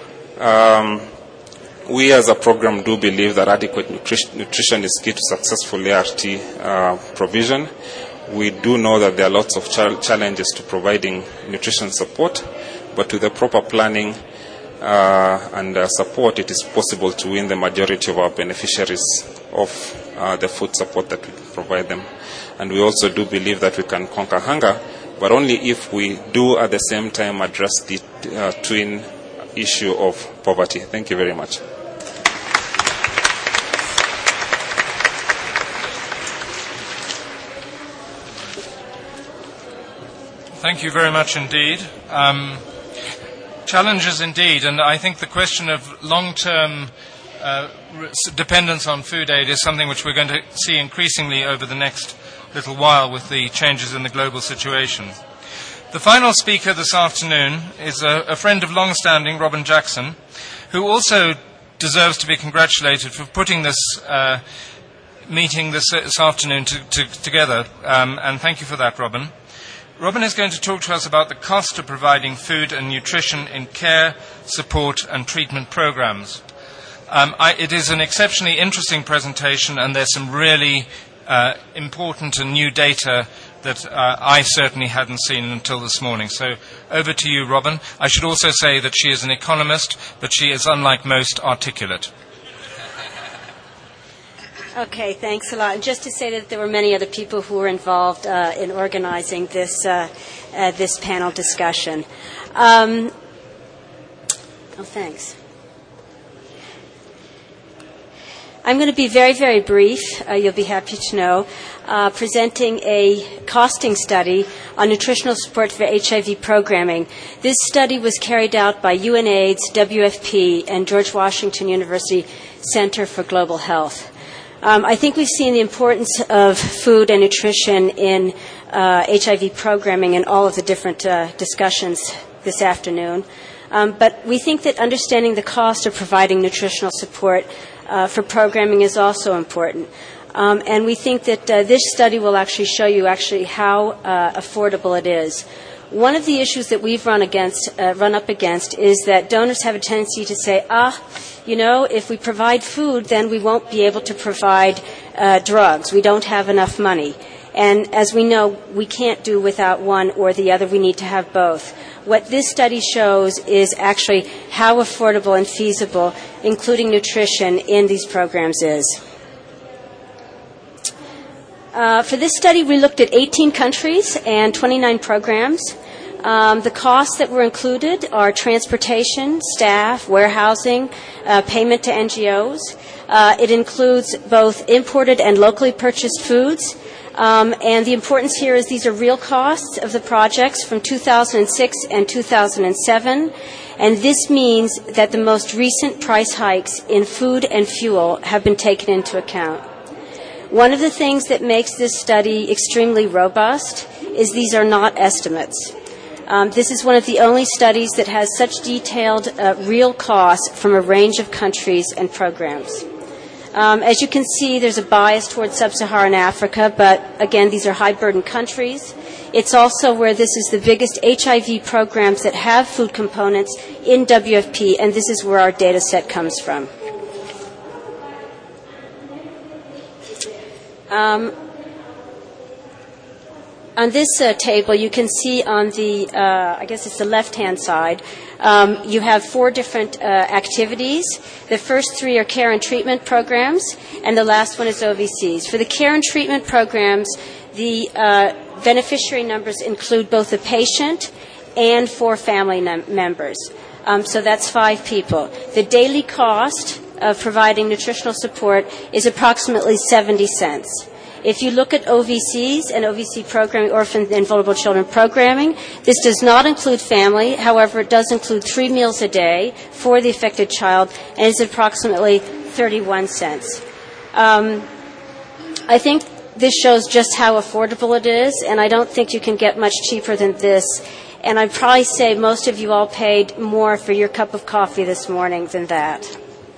we as a program do believe that adequate nutrition is key to successful ART provision. We do know that there are lots of challenges to providing nutrition support, but with the proper planning and support, it is possible to win the majority of our beneficiaries of the food support that we provide them. And we also do believe that we can conquer hunger, but only if we do at the same time address the twin issue of poverty. Thank you very much. Thank you very much indeed. Challenges indeed, and I think the question of long-term dependence on food aid is something which we're going to see increasingly over the next little while with the changes in the global situation. The final speaker this afternoon is a friend of long-standing, Robin Jackson, who also deserves to be congratulated for putting this meeting this afternoon together, and thank you for that, Robin. Robin is going to talk to us about the cost of providing food and nutrition in care, support and treatment programs. It is an exceptionally interesting presentation, and there's some really important and new data that I certainly hadn't seen until this morning. So over to you, Robin. I should also say that she is an economist, but she is, unlike most, articulate. Okay, thanks a lot. And just to say that there were many other people who were involved in organizing this this panel discussion. Thanks. I'm going to be very, very brief, you'll be happy to know, presenting a costing study on nutritional support for HIV programming. This study was carried out by UNAIDS, WFP, and George Washington University Center for Global Health. I think we've seen the importance of food and nutrition in HIV programming in all of the different discussions this afternoon. But we think that understanding the cost of providing nutritional support for programming is also important. And we think that this study will actually show you how affordable it is. One of the issues that we've run up against is that donors have a tendency to say, if we provide food, then we won't be able to provide drugs. We don't have enough money. And as we know, we can't do without one or the other. We need to have both. What this study shows is actually how affordable and feasible including nutrition in these programs is. For this study, we looked at 18 countries and 29 programs. The costs that were included are transportation, staff, warehousing, payment to NGOs. It includes both imported and locally purchased foods. And the importance here is these are real costs of the projects from 2006 and 2007. And this means that the most recent price hikes in food and fuel have been taken into account. One of the things that makes this study extremely robust is these are not estimates. This is one of the only studies that has such detailed real costs from a range of countries and programs. As you can see, there's a bias towards sub-Saharan Africa, but again, these are high-burden countries. It's also where this is the biggest HIV programs that have food components in WFP, and this is where our data set comes from. On this table, you can see on the, I guess it's the left-hand side, you have 4 different activities. The first 3 are care and treatment programs, and the last one is OVCs. For the care and treatment programs, the beneficiary numbers include both the patient and 4 family members. So that's 5 people. The daily cost of providing nutritional support is approximately 70 cents. If you look at OVCs and OVC programming, orphan and vulnerable children programming, this does not include family. However, it does include 3 meals a day for the affected child, and is approximately 31 cents. I think this shows just how affordable it is, and I don't think you can get much cheaper than this. And I'd probably say most of you all paid more for your cup of coffee this morning than that.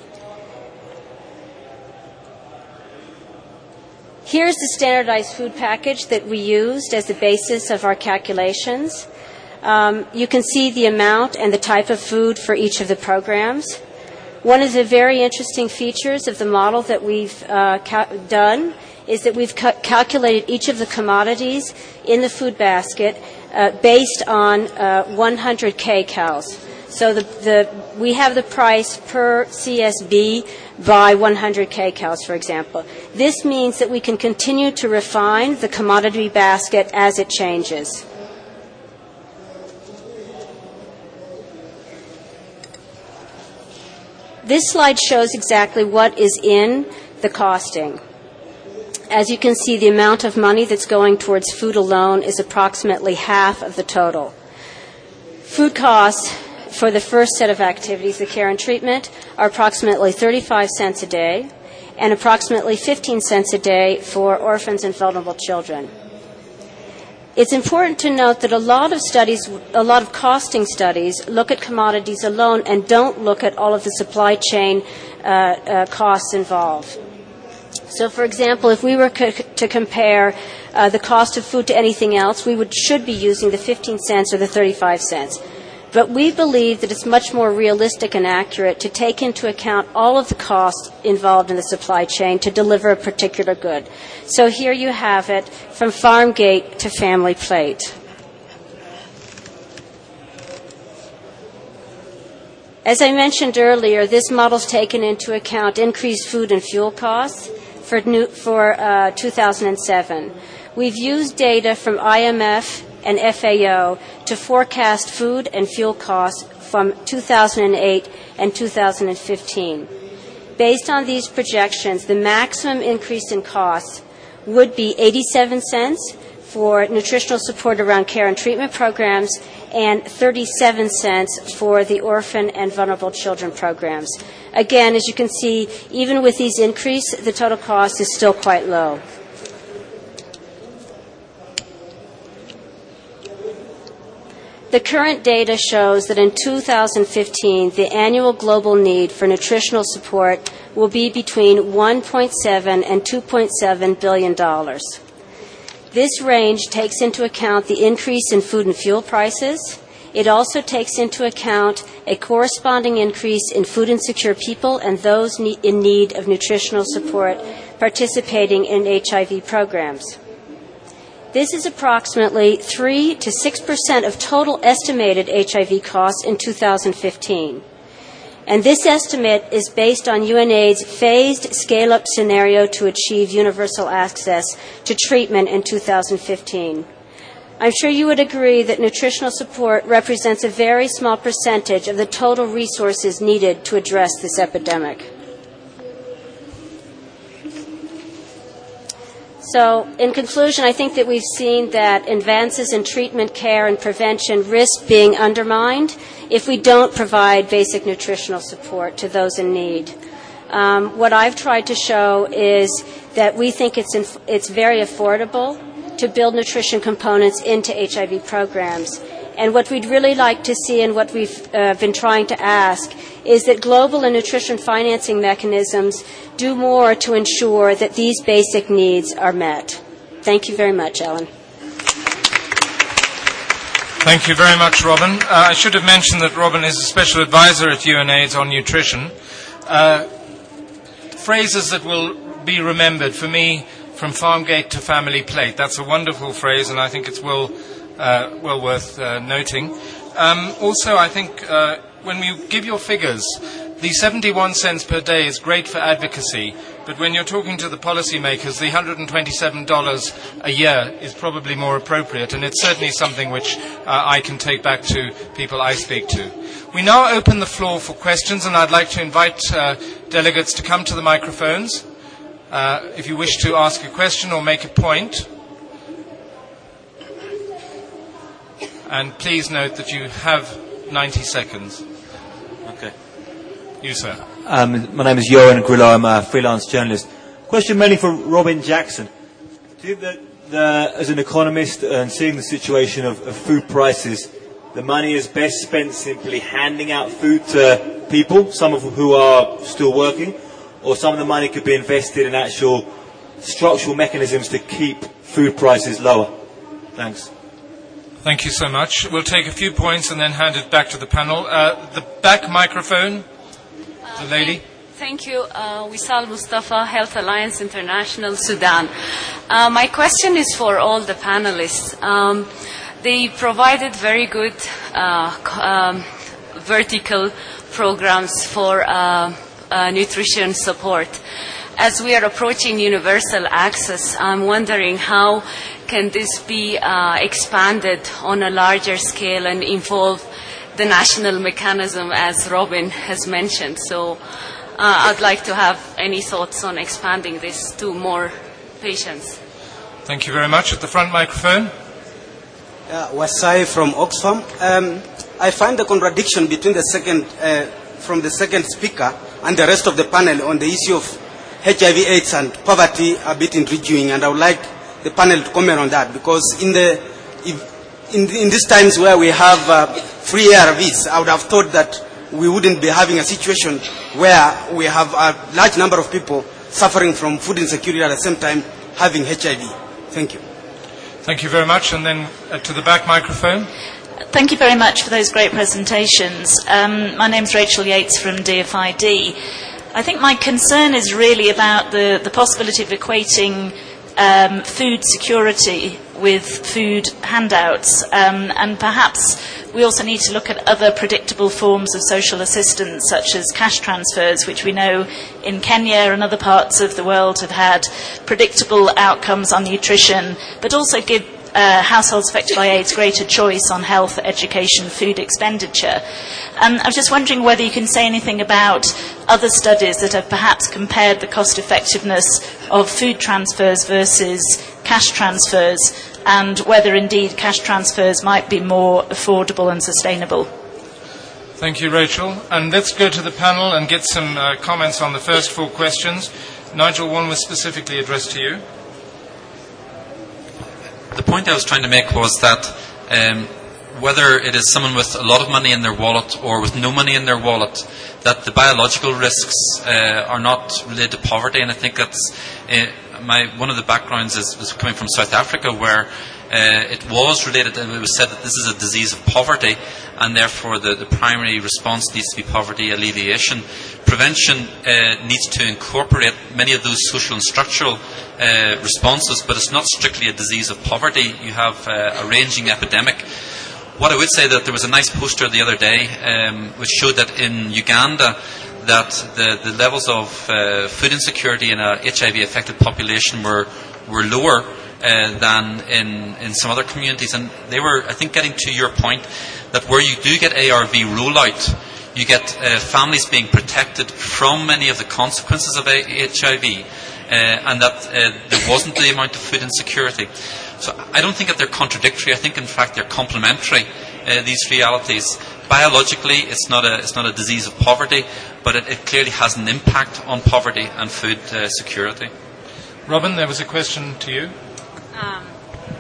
Here's the standardized food package that we used as the basis of our calculations. You can see the amount and the type of food for each of the programs. One of the very interesting features of the model that we've done is that we've calculated each of the commodities in the food basket based on 100 kcals. So we have the price per CSB by 100 kcals, for example. This means that we can continue to refine the commodity basket as it changes. This slide shows exactly what is in the costing. As you can see, the amount of money that's going towards food alone is approximately half of the total. Food costs for the first set of activities, the care and treatment, are approximately 35 cents a day and approximately 15 cents a day for orphans and vulnerable children. It's important to note that a lot of costing studies look at commodities alone and don't look at all of the supply chain costs involved. So, for example, if we were to compare the cost of food to anything else, we should be using the 15 cents or the 35 cents. But we believe that it's much more realistic and accurate to take into account all of the costs involved in the supply chain to deliver a particular good. So here you have it, from farm gate to family plate. As I mentioned earlier, this model's taken into account increased food and fuel costs for 2007. We've used data from IMF and FAO to forecast food and fuel costs from 2008 and 2015. Based on these projections, the maximum increase in costs would be 87 cents for nutritional support around care and treatment programs and 37 cents for the orphan and vulnerable children programs. Again, as you can see, even with these increases, the total cost is still quite low. The current data shows that in 2015, the annual global need for nutritional support will be between $1.7 and $2.7 billion. This range takes into account the increase in food and fuel prices. It also takes into account a corresponding increase in food insecure people and those in need of nutritional support participating in HIV programs. This is approximately 3 to 6% of total estimated HIV costs in 2015. And this estimate is based on UNAIDS' phased scale-up scenario to achieve universal access to treatment in 2015. I'm sure you would agree that nutritional support represents a very small percentage of the total resources needed to address this epidemic. So, in conclusion, I think that we've seen that advances in treatment, care, and prevention risk being undermined if we don't provide basic nutritional support to those in need. What I've tried to show is that we think it's very affordable to build nutrition components into HIV programs, And what we'd really like to see and what we've been trying to ask is that global and nutrition financing mechanisms do more to ensure that these basic needs are met. Thank you very much, Ellen. Thank you very much, Robin. I should have mentioned that Robin is a special advisor at UNAIDS on nutrition. Phrases that will be remembered for me: from farm gate to family plate. That's a wonderful phrase, and I think it's well worth noting. Also, I think when you give your figures, the 71 cents per day is great for advocacy, but when you're talking to the policymakers, the $127 a year is probably more appropriate, and it's certainly something which I can take back to people I speak to. We now open the floor for questions, and I'd like to invite delegates to come to the microphones if you wish to ask a question or make a point. And please note that you have 90 seconds. Okay. You, sir. My name is Johan Grillo. I'm a freelance journalist. Question mainly for Robin Jackson. Do you think that, as an economist and seeing the situation of food prices, the money is best spent simply handing out food to people, some of who are still working, or some of the money could be invested in actual structural mechanisms to keep food prices lower? Thanks. Thank you so much. We'll take a few points and then hand it back to the panel. The back microphone, the lady. Thank you. Wisal Mustafa, Health Alliance International, Sudan. My question is for all the panelists. They provided very good vertical programs for nutrition support. As we are approaching universal access, I'm wondering how can this be expanded on a larger scale and involve the national mechanism, as Robin has mentioned. So I'd like to have any thoughts on expanding this to more patients. Thank you very much. At the front microphone. Wasai from Oxfam. I find the contradiction between the second speaker and the rest of the panel on the issue of HIV/AIDS and poverty a bit intriguing, and I would like the panel to comment on that, because in these times where we have free ARVs, I would have thought that we wouldn't be having a situation where we have a large number of people suffering from food insecurity at the same time having HIV. Thank you. Thank you very much. And then to the back microphone. Thank you very much for those great presentations. My name's Rachel Yates from DFID. I think my concern is really about the possibility of equating food security with food handouts, and perhaps we also need to look at other predictable forms of social assistance, such as cash transfers, which we know in Kenya and other parts of the world have had predictable outcomes on nutrition, but also give households affected by AIDS greater choice on health, education, food expenditure. I was just wondering whether you can say anything about other studies that have perhaps compared the cost effectiveness of food transfers versus cash transfers, and whether indeed cash transfers might be more affordable and sustainable. Thank you, Rachel. And let's go to the panel and get some comments on the first four questions. Nigel, one was specifically addressed to you. The point I was trying to make was that whether it is someone with a lot of money in their wallet or with no money in their wallet, that the biological risks are not related to poverty. And I think that's one of the backgrounds is coming from South Africa, where it was related, and it was said that this is a disease of poverty, and therefore the primary response needs to be poverty alleviation. Prevention needs to incorporate many of those social and structural responses, but it's not strictly a disease of poverty. You have a ranging epidemic. What I would say, that there was a nice poster the other day which showed that in Uganda that the levels of food insecurity in a HIV-affected population were lower than in some other communities. And they were, I think, getting to your point, that where you do get ARV rollout, you get families being protected from many of the consequences of HIV, and that there wasn't the amount of food insecurity. So I don't think that they're contradictory. I think, in fact, they're complementary, these realities. Biologically, it's not a disease of poverty, but it clearly has an impact on poverty and food security. Robin, there was a question to you.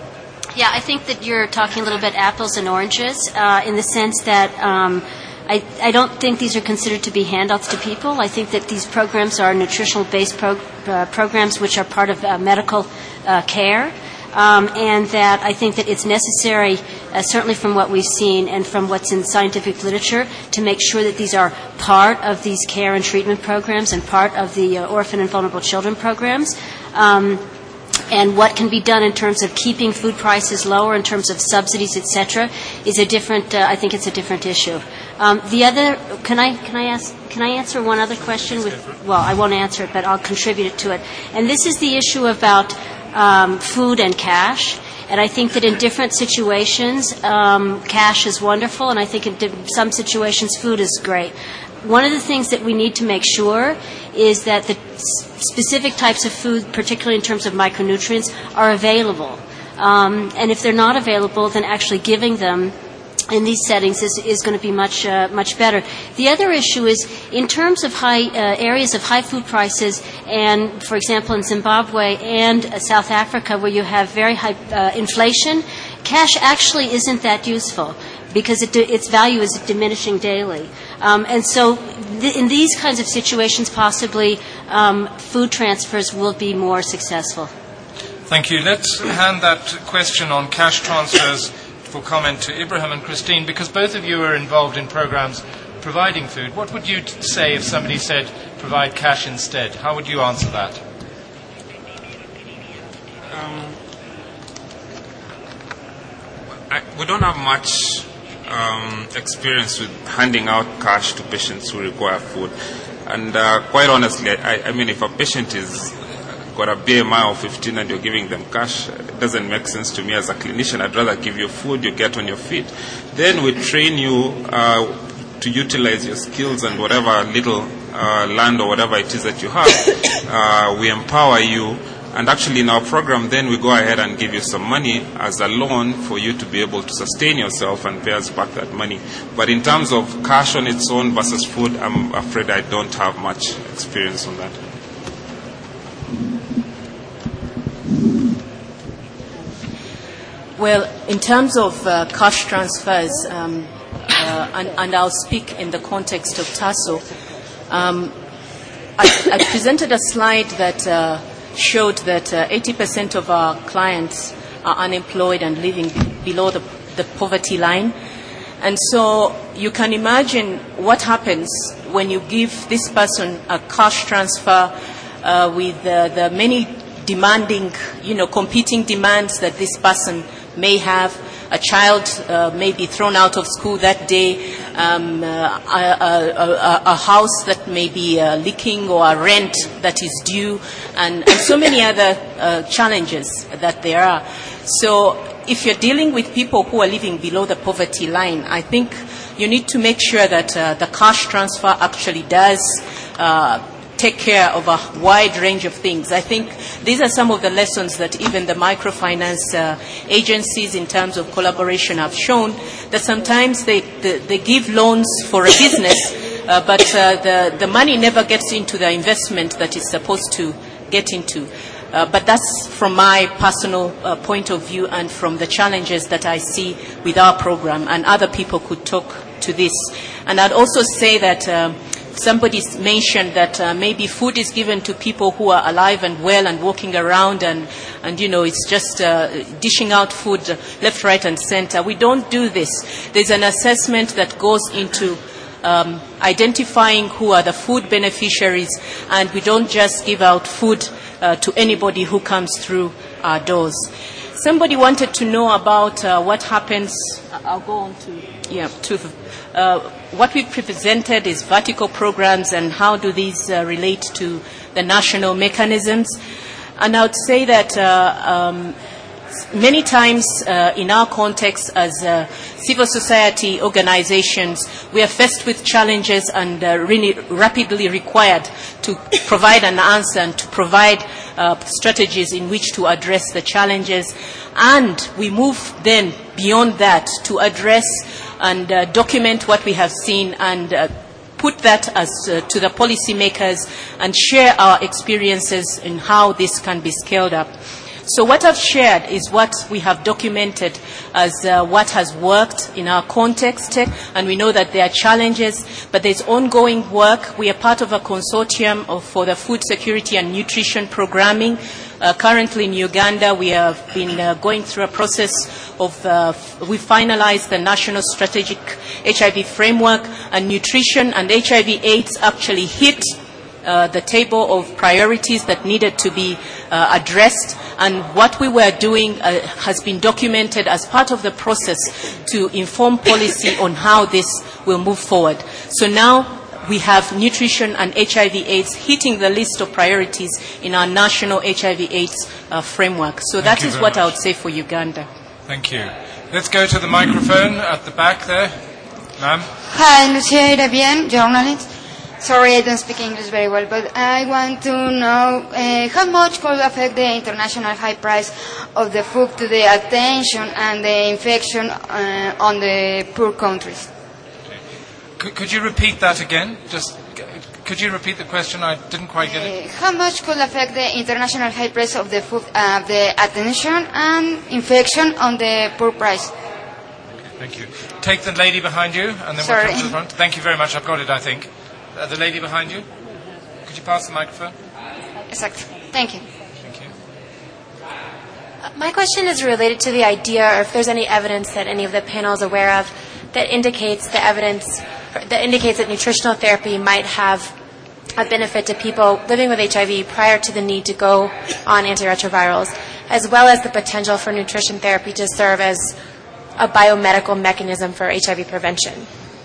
Yeah, I think that you're talking a little bit apples and oranges in the sense that I don't think these are considered to be handouts to people. I think that these programs are nutritional-based programs which are part of medical care. And that I think that it's necessary, certainly from what we've seen and from what's in scientific literature, to make sure that these are part of these care and treatment programs and part of the orphan and vulnerable children programs. And what can be done in terms of keeping food prices lower, in terms of subsidies, etc., is a different. I think it's a different issue. The other, can I answer one other question? Well, I won't answer it, but I'll contribute to it. And this is the issue about food and cash. And I think that in different situations, cash is wonderful, and I think in some situations, food is great. One of the things that we need to make sure is that the specific types of food, particularly in terms of micronutrients, are available. And if they're not available, then actually giving them in these settings is going to be much better. The other issue is in terms of areas of high food prices, and for example in Zimbabwe and South Africa where you have very high inflation, cash actually isn't that useful because its value is diminishing daily. And so in these kinds of situations, possibly food transfers will be more successful. Thank you. Let's hand that question on cash transfers for comment to Ibrahim and Christine, because both of you are involved in programs providing food. What would you say if somebody said provide cash instead? How would you answer that? We don't have much experience with handing out cash to patients who require food. And quite honestly, I mean, if a patient is got a BMI of 15 and you're giving them cash, it doesn't make sense to me as a clinician. I'd rather give you food, you get on your feet. Then we train you to utilize your skills and whatever little land or whatever it is that you have. We empower you. And actually in our program, then we go ahead and give you some money as a loan for you to be able to sustain yourself and pay us back that money. But in terms of cash on its own versus food, I'm afraid I don't have much experience on that. Well, in terms of cash transfers, and I'll speak in the context of TASO, I presented a slide that showed that 80% of our clients are unemployed and living below the poverty line. And so you can imagine what happens when you give this person a cash transfer with the many demanding, competing demands that this person may have. A child may be thrown out of school that day, a house that may be leaking, or a rent that is due, and so many other challenges that there are. So if you're dealing with people who are living below the poverty line, I think you need to make sure that the cash transfer actually does take care of a wide range of things. I think these are some of the lessons that even the microfinance agencies in terms of collaboration have shown, that sometimes they give loans for a business, but the money never gets into the investment that it's supposed to get into. But that's from my personal point of view and from the challenges that I see with our program, and other people could talk to this. And I'd also say that somebody mentioned that maybe food is given to people who are alive and well and walking around, and it's just dishing out food left, right, and center. We don't do this. There's an assessment that goes into identifying who are the food beneficiaries, and we don't just give out food to anybody who comes through our doors. Somebody wanted to know about what happens. I'll go on to what we presented is vertical programs and how do these relate to the national mechanisms. And I would say that many times in our context as civil society organizations, we are faced with challenges and really rapidly required to provide an answer and to provide strategies in which to address the challenges. And we move then beyond that to address and document what we have seen and put that as to the policymakers and share our experiences in how this can be scaled up. So what I've shared is what we have documented as what has worked in our context, and we know that there are challenges, but there's ongoing work. We are part of a consortium for the food security and nutrition programming. Currently in Uganda, we have been going through a process of, we finalized the National Strategic HIV Framework, and nutrition and HIV/AIDS actually hit the table of priorities that needed to be addressed. And what we were doing has been documented as part of the process to inform policy on how this will move forward. So now we have nutrition and HIV/AIDS hitting the list of priorities in our national HIV/AIDS framework. So that is what I would say for Uganda. Thank you. Let's go to the microphone at the back there. Ma'am. Hi, Lucia Irabian, journalist. Sorry, I don't speak English very well, but I want to know how much could affect the international high price of the food to the attention and the infection on the poor countries. Could you repeat that again? Could you repeat the question? I didn't quite get it. How much could affect the international high price of the food, the attention and infection on the poor price? Thank you. Take the lady behind you, and then we'll come to the front. Thank you very much. I've got it, I think. The lady behind you. Could you pass the microphone? Exactly. Thank you. Thank you. My question is related to the idea, or if there's any evidence that any of the panel is aware of, that indicates that nutritional therapy might have a benefit to people living with HIV prior to the need to go on antiretrovirals, as well as the potential for nutrition therapy to serve as a biomedical mechanism for HIV prevention.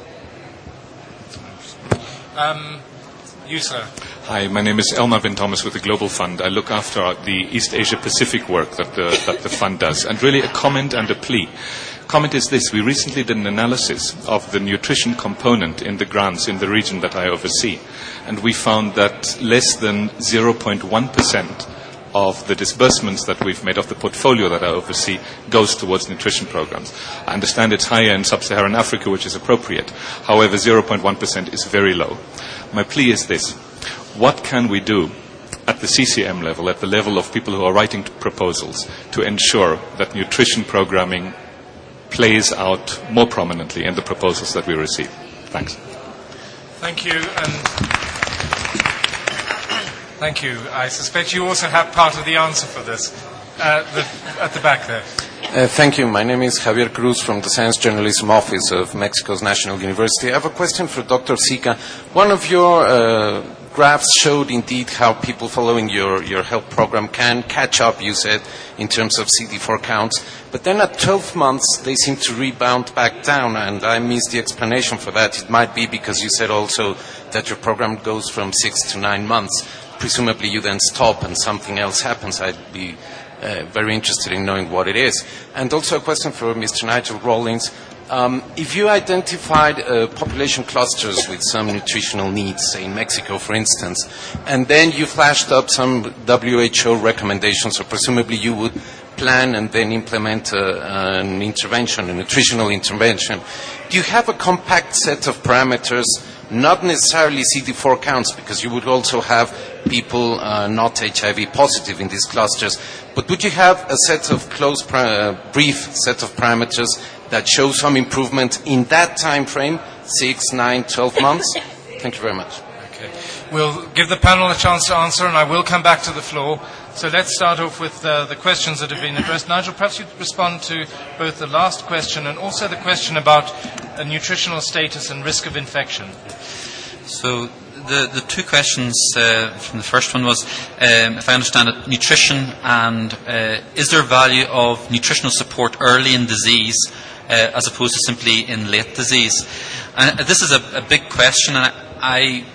You, sir. Hi, my name is Elmar Ben Thomas with the Global Fund. I look after the East Asia Pacific work that the fund does. And really a comment and a plea. Comment is this: we recently did an analysis of the nutrition component in the grants in the region that I oversee. And we found that less than 0.1% of the disbursements that we've made, of the portfolio that I oversee, goes towards nutrition programs. I understand it's higher in sub-Saharan Africa, which is appropriate. However, 0.1% is very low. My plea is this: what can we do at the CCM level, at the level of people who are writing proposals, to ensure that nutrition programming plays out more prominently in the proposals that we receive? Thanks. Thank you. Thank you. I suspect you also have part of the answer for this. At the back there. Thank you. My name is Javier Cruz from the Science Journalism Office of Mexico's National University. I have a question for Dr. Sica. One of your graphs showed indeed how people following your health program can catch up, you said, in terms of CD4 counts. But then at 12 months, they seem to rebound back down, and I missed the explanation for that. It might be because you said also that your program goes from 6 to 9 months. Presumably you then stop and something else happens. I'd be very interested in knowing what it is. And also a question for Mr. Nigel Rawlings. If you identified population clusters with some nutritional needs, say in Mexico, for instance, and then you flashed up some WHO recommendations, so presumably you would plan and then implement an intervention, a nutritional intervention. Do you have a compact set of parameters, not necessarily CD4 counts, because you would also have people not HIV positive in these clusters, but would you have a set of brief set of parameters that show some improvement in that time frame, 6, 9, 12 months? Thank you very much. Okay. We'll give the panel a chance to answer, and I will come back to the floor. So let's start off with the questions that have been addressed. Nigel, perhaps you'd respond to both the last question and also the question about nutritional status and risk of infection. So the two questions from the first one was, if I understand it, nutrition and is there value of nutritional support early in disease as opposed to simply in late disease? And this is a big question, and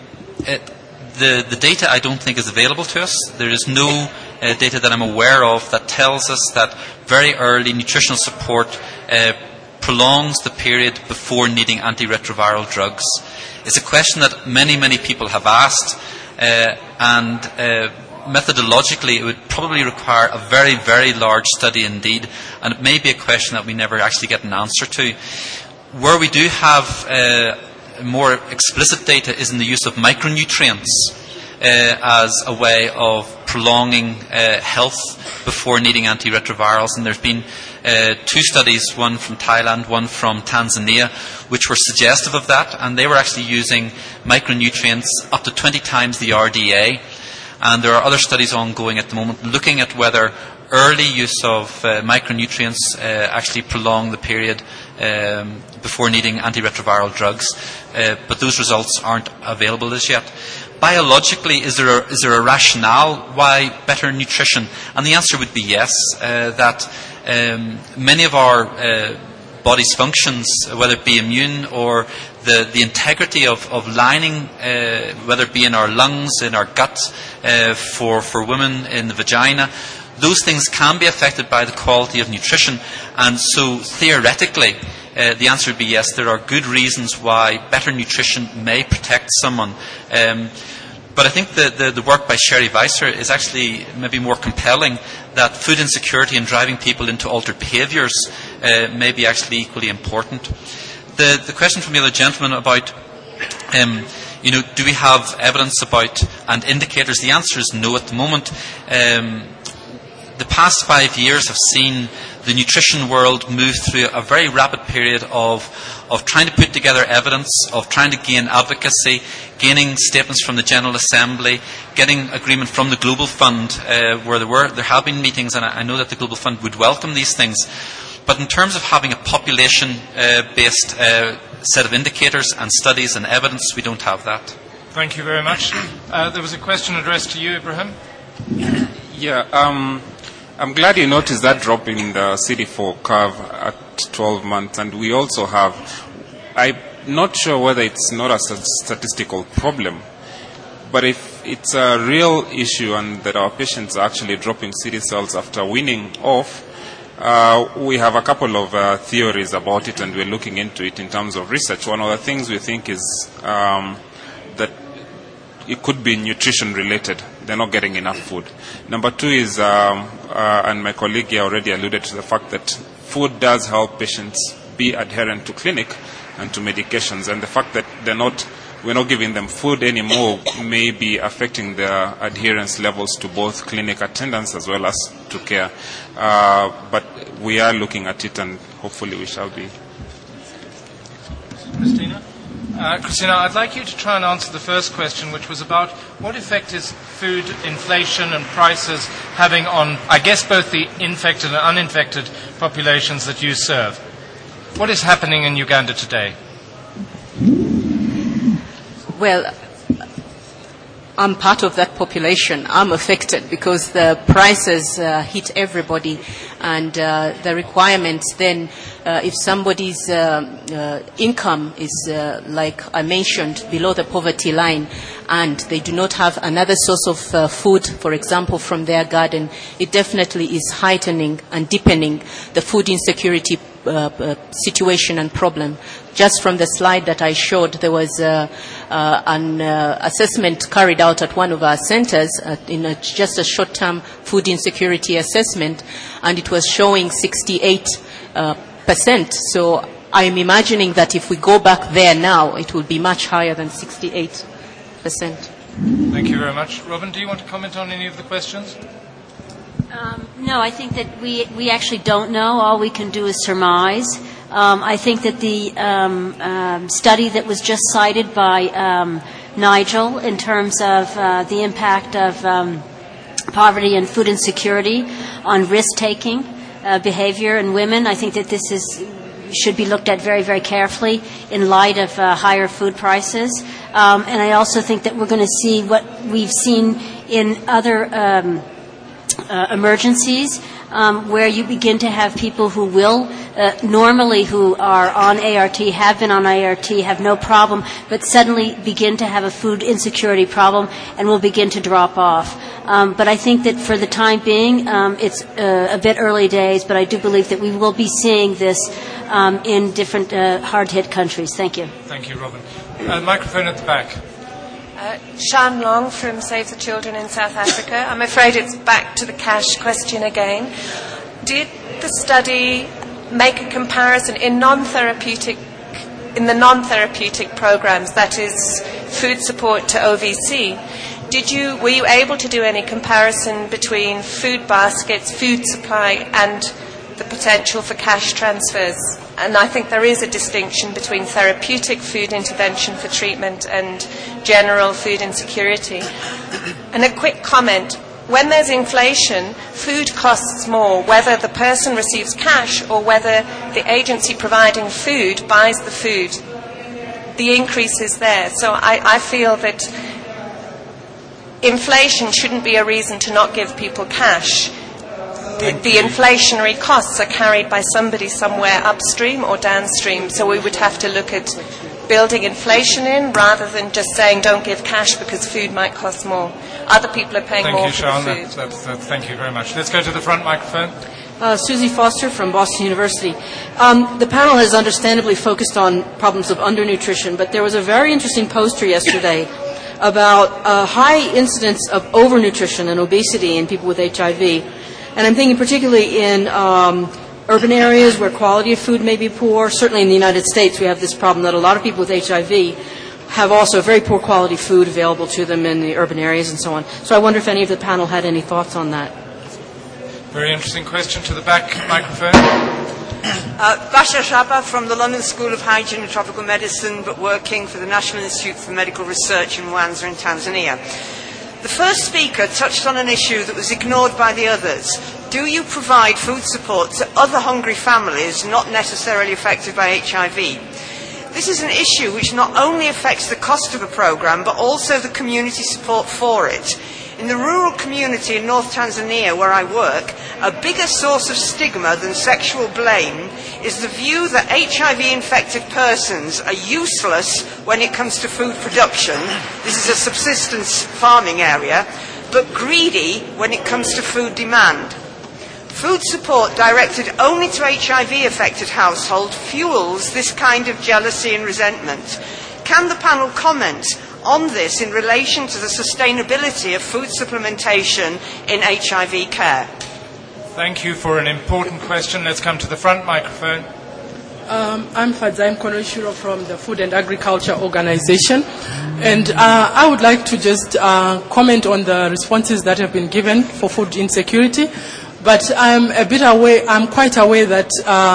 the data I don't think is available to us. There is no data that I'm aware of that tells us that very early nutritional support prolongs the period before needing antiretroviral drugs. It's a question that many people have asked, and methodologically it would probably require a very large study indeed, and it may be a question that we never actually get an answer to. Where we do have more explicit data is in the use of micronutrients as a way of prolonging health before needing antiretrovirals. And there's been 2 studies, one from Thailand, one from Tanzania, which were suggestive of that, and they were actually using micronutrients up to 20 times the RDA. And there are other studies ongoing at the moment looking at whether early use of micronutrients actually prolong the period before needing antiretroviral drugs, but those results aren't available as yet. Biologically, is there a rationale why better nutrition? And the answer would be yes, that many of our body's functions, whether it be immune or the integrity of lining, whether it be in our lungs, in our gut, for women in the vagina, those things can be affected by the quality of nutrition. And so theoretically, the answer would be yes, there are good reasons why better nutrition may protect someone. But I think the work by Sherry Weiser is actually maybe more compelling, that food insecurity and driving people into altered behaviours may be actually equally important. The question from the other gentleman about, do we have evidence about and indicators? The answer is no at the moment. The past 5 years have seen the nutrition world move through a very rapid period of trying to put together evidence, of trying to gain advocacy, gaining statements from the General Assembly, getting agreement from the Global Fund, where there have been meetings, and I know that the Global Fund would welcome these things. But in terms of having a population-based set of indicators and studies and evidence, we don't have that. Thank you very much. There was a question addressed to you, Ibrahim. Yeah, I'm glad you noticed that drop in the CD4 curve at 12 months. And we also have, I'm not sure whether it's not a statistical problem, but if it's a real issue and that our patients are actually dropping CD cells after weaning off, we have a couple of theories about it, and we're looking into it in terms of research. One of the things we think is that it could be nutrition related. They're not getting enough food. Number 2 is, and my colleague here already alluded to the fact that food does help patients be adherent to clinic and to medications, and the fact that we're not giving them food anymore may be affecting their adherence levels to both clinic attendance as well as to care. But we are looking at it, and hopefully we shall be. Christina? Christina, I'd like you to try and answer the first question, which was about what effect is food inflation and prices having on, I guess, both the infected and uninfected populations that you serve. What is happening in Uganda today? Well, I'm part of that population. I'm affected because the prices hit everybody, and the requirements then, if somebody's income is, like I mentioned, below the poverty line, and they do not have another source of food, for example, from their garden, it definitely is heightening and deepening the food insecurity situation and problem. Just from the slide that I showed, there was an assessment carried out at one of our centers in just a short-term food insecurity assessment, and it was showing 68%. So I'm imagining that if we go back there now, it will be much higher than 68%. Thank you very much. Robin, do you want to comment on any of the questions? No, I think that we actually don't know. All we can do is surmise. I think that the study that was just cited by Nigel in terms of the impact of poverty and food insecurity on risk-taking behavior in women, I think that this should be looked at very, very carefully in light of higher food prices. And I also think that we're going to see what we've seen in other emergencies, where you begin to have people who will normally who are on ART, have been on ART, have no problem, but suddenly begin to have a food insecurity problem and will begin to drop off. But I think that for the time being, it's a bit early days, but I do believe that we will be seeing this in different hard-hit countries. Thank you. Thank you, Robin. Microphone at the back. Shan Long from Save the Children in South Africa. I'm afraid it's back to the cash question again. Did the study make a comparison in the non-therapeutic programs, that is, food support to OVC? were you able to do any comparison between food baskets, food supply, and the potential for cash transfers? And I think there is a distinction between therapeutic food intervention for treatment and general food insecurity. And a quick comment. When there's inflation, food costs more, whether the person receives cash or whether the agency providing food buys the food. The increase is there. So I feel that inflation shouldn't be a reason to not give people cash. The inflationary costs are carried by somebody somewhere upstream or downstream, so we would have to look at building inflation in rather than just saying don't give cash because food might cost more. Other people are paying more for the food. Thank you very much. Let's go to the front microphone. Susie Foster from Boston University. The panel has understandably focused on problems of undernutrition, but there was a very interesting poster yesterday about high incidence of overnutrition and obesity in people with HIV. And I'm thinking particularly in urban areas where quality of food may be poor. Certainly in the United States we have this problem that a lot of people with HIV have also very poor quality food available to them in the urban areas and so on. So I wonder if any of the panel had any thoughts on that. Very interesting question. To the back microphone. Basha Shaba from the London School of Hygiene and Tropical Medicine, but working for the National Institute for Medical Research in Mwanza in Tanzania. The first speaker touched on an issue that was ignored by the others. Do you provide food support to other hungry families not necessarily affected by HIV? This is an issue which not only affects the cost of a programme, but also the community support for it. In the rural community in North Tanzania where I work, a bigger source of stigma than sexual blame is the view that HIV-infected persons are useless when it comes to food production. This is a subsistence farming area, but greedy when it comes to food demand. Food support directed only to HIV-affected households fuels this kind of jealousy and resentment. Can the panel comment on this in relation to the sustainability of food supplementation in HIV care? Thank you for an important question. Let's come to the front microphone. I'm Fadzaim Konoshiro from the Food and Agriculture Organization, and I would like to just comment on the responses that have been given for food insecurity. But I'm quite aware that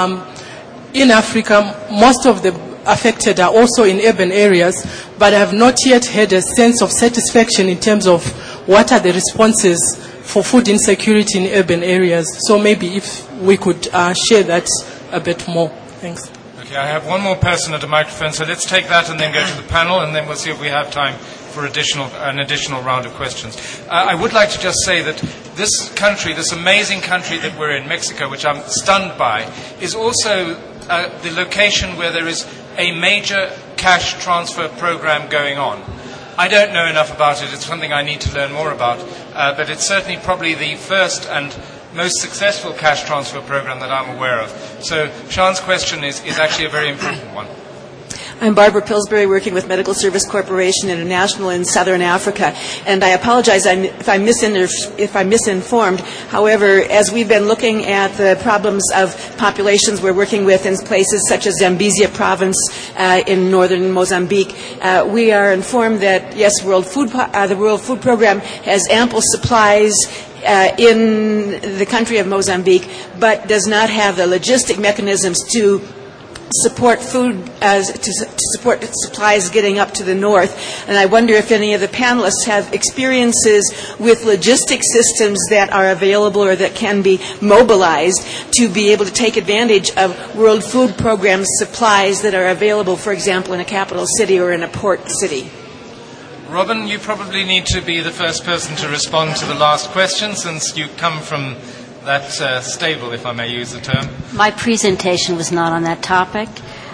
in Africa, most of the affected are also in urban areas, but I have not yet had a sense of satisfaction in terms of what are the responses for food insecurity in urban areas. So maybe if we could share that a bit more. Thanks. Okay, I have one more person at the microphone, so let's take that and then go to the panel, and then we'll see if we have time for an additional round of questions. I would like to just say that this country, this amazing country that we're in, Mexico, which I'm stunned by, is also the location where there is a major cash transfer program going on. I don't know enough about it. It's something I need to learn more about. But it's certainly probably the first and most successful cash transfer program that I'm aware of. So Sean's question is actually a very important one. I'm Barbara Pillsbury, working with Medical Service Corporation International in Southern Africa, and I apologize if I'm misinformed. However, as we've been looking at the problems of populations we're working with in places such as Zambezia province in northern Mozambique, we are informed that, yes, the World Food Program has ample supplies in the country of Mozambique, but does not have the logistic mechanisms to support food, to support supplies getting up to the north. And I wonder if any of the panelists have experiences with logistic systems that are available or that can be mobilized to be able to take advantage of World Food Program supplies that are available, for example, in a capital city or in a port city. Robin, you probably need to be the first person to respond to the last question, since you come from that stable, if I may use the term. My presentation was not on that topic.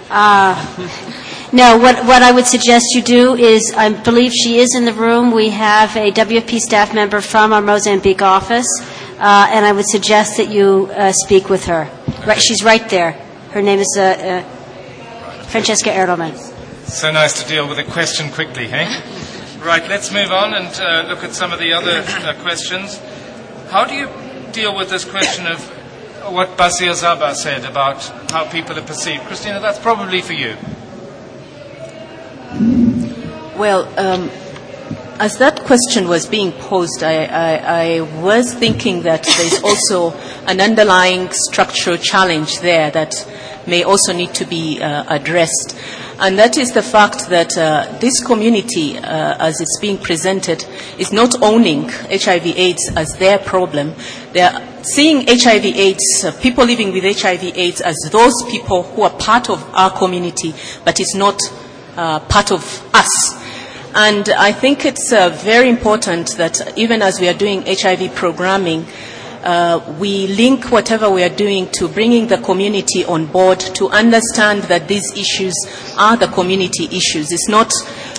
No, what I would suggest you do is, I believe she is in the room. We have a WFP staff member from our Mozambique office, and I would suggest that you speak with her. Right, she's right there. Her name is Francesca Erdelman. So nice to deal with a question quickly, hey? Right, let's move on and look at some of the other questions. How do you deal with this question of what Basir Zaba said about how people are perceived? Christina, that's probably for you. Well, as that question was being posed, I was thinking that there's also an underlying structural challenge there that may also need to be addressed. And that is the fact that this community, as it's being presented, is not owning HIV/AIDS as their problem. They are seeing HIV/AIDS, people living with HIV/AIDS, as those people who are part of our community, but it's not part of us. And I think it's very important that even as we are doing HIV programming, we link whatever we are doing to bringing the community on board to understand that these issues are the community issues. It's not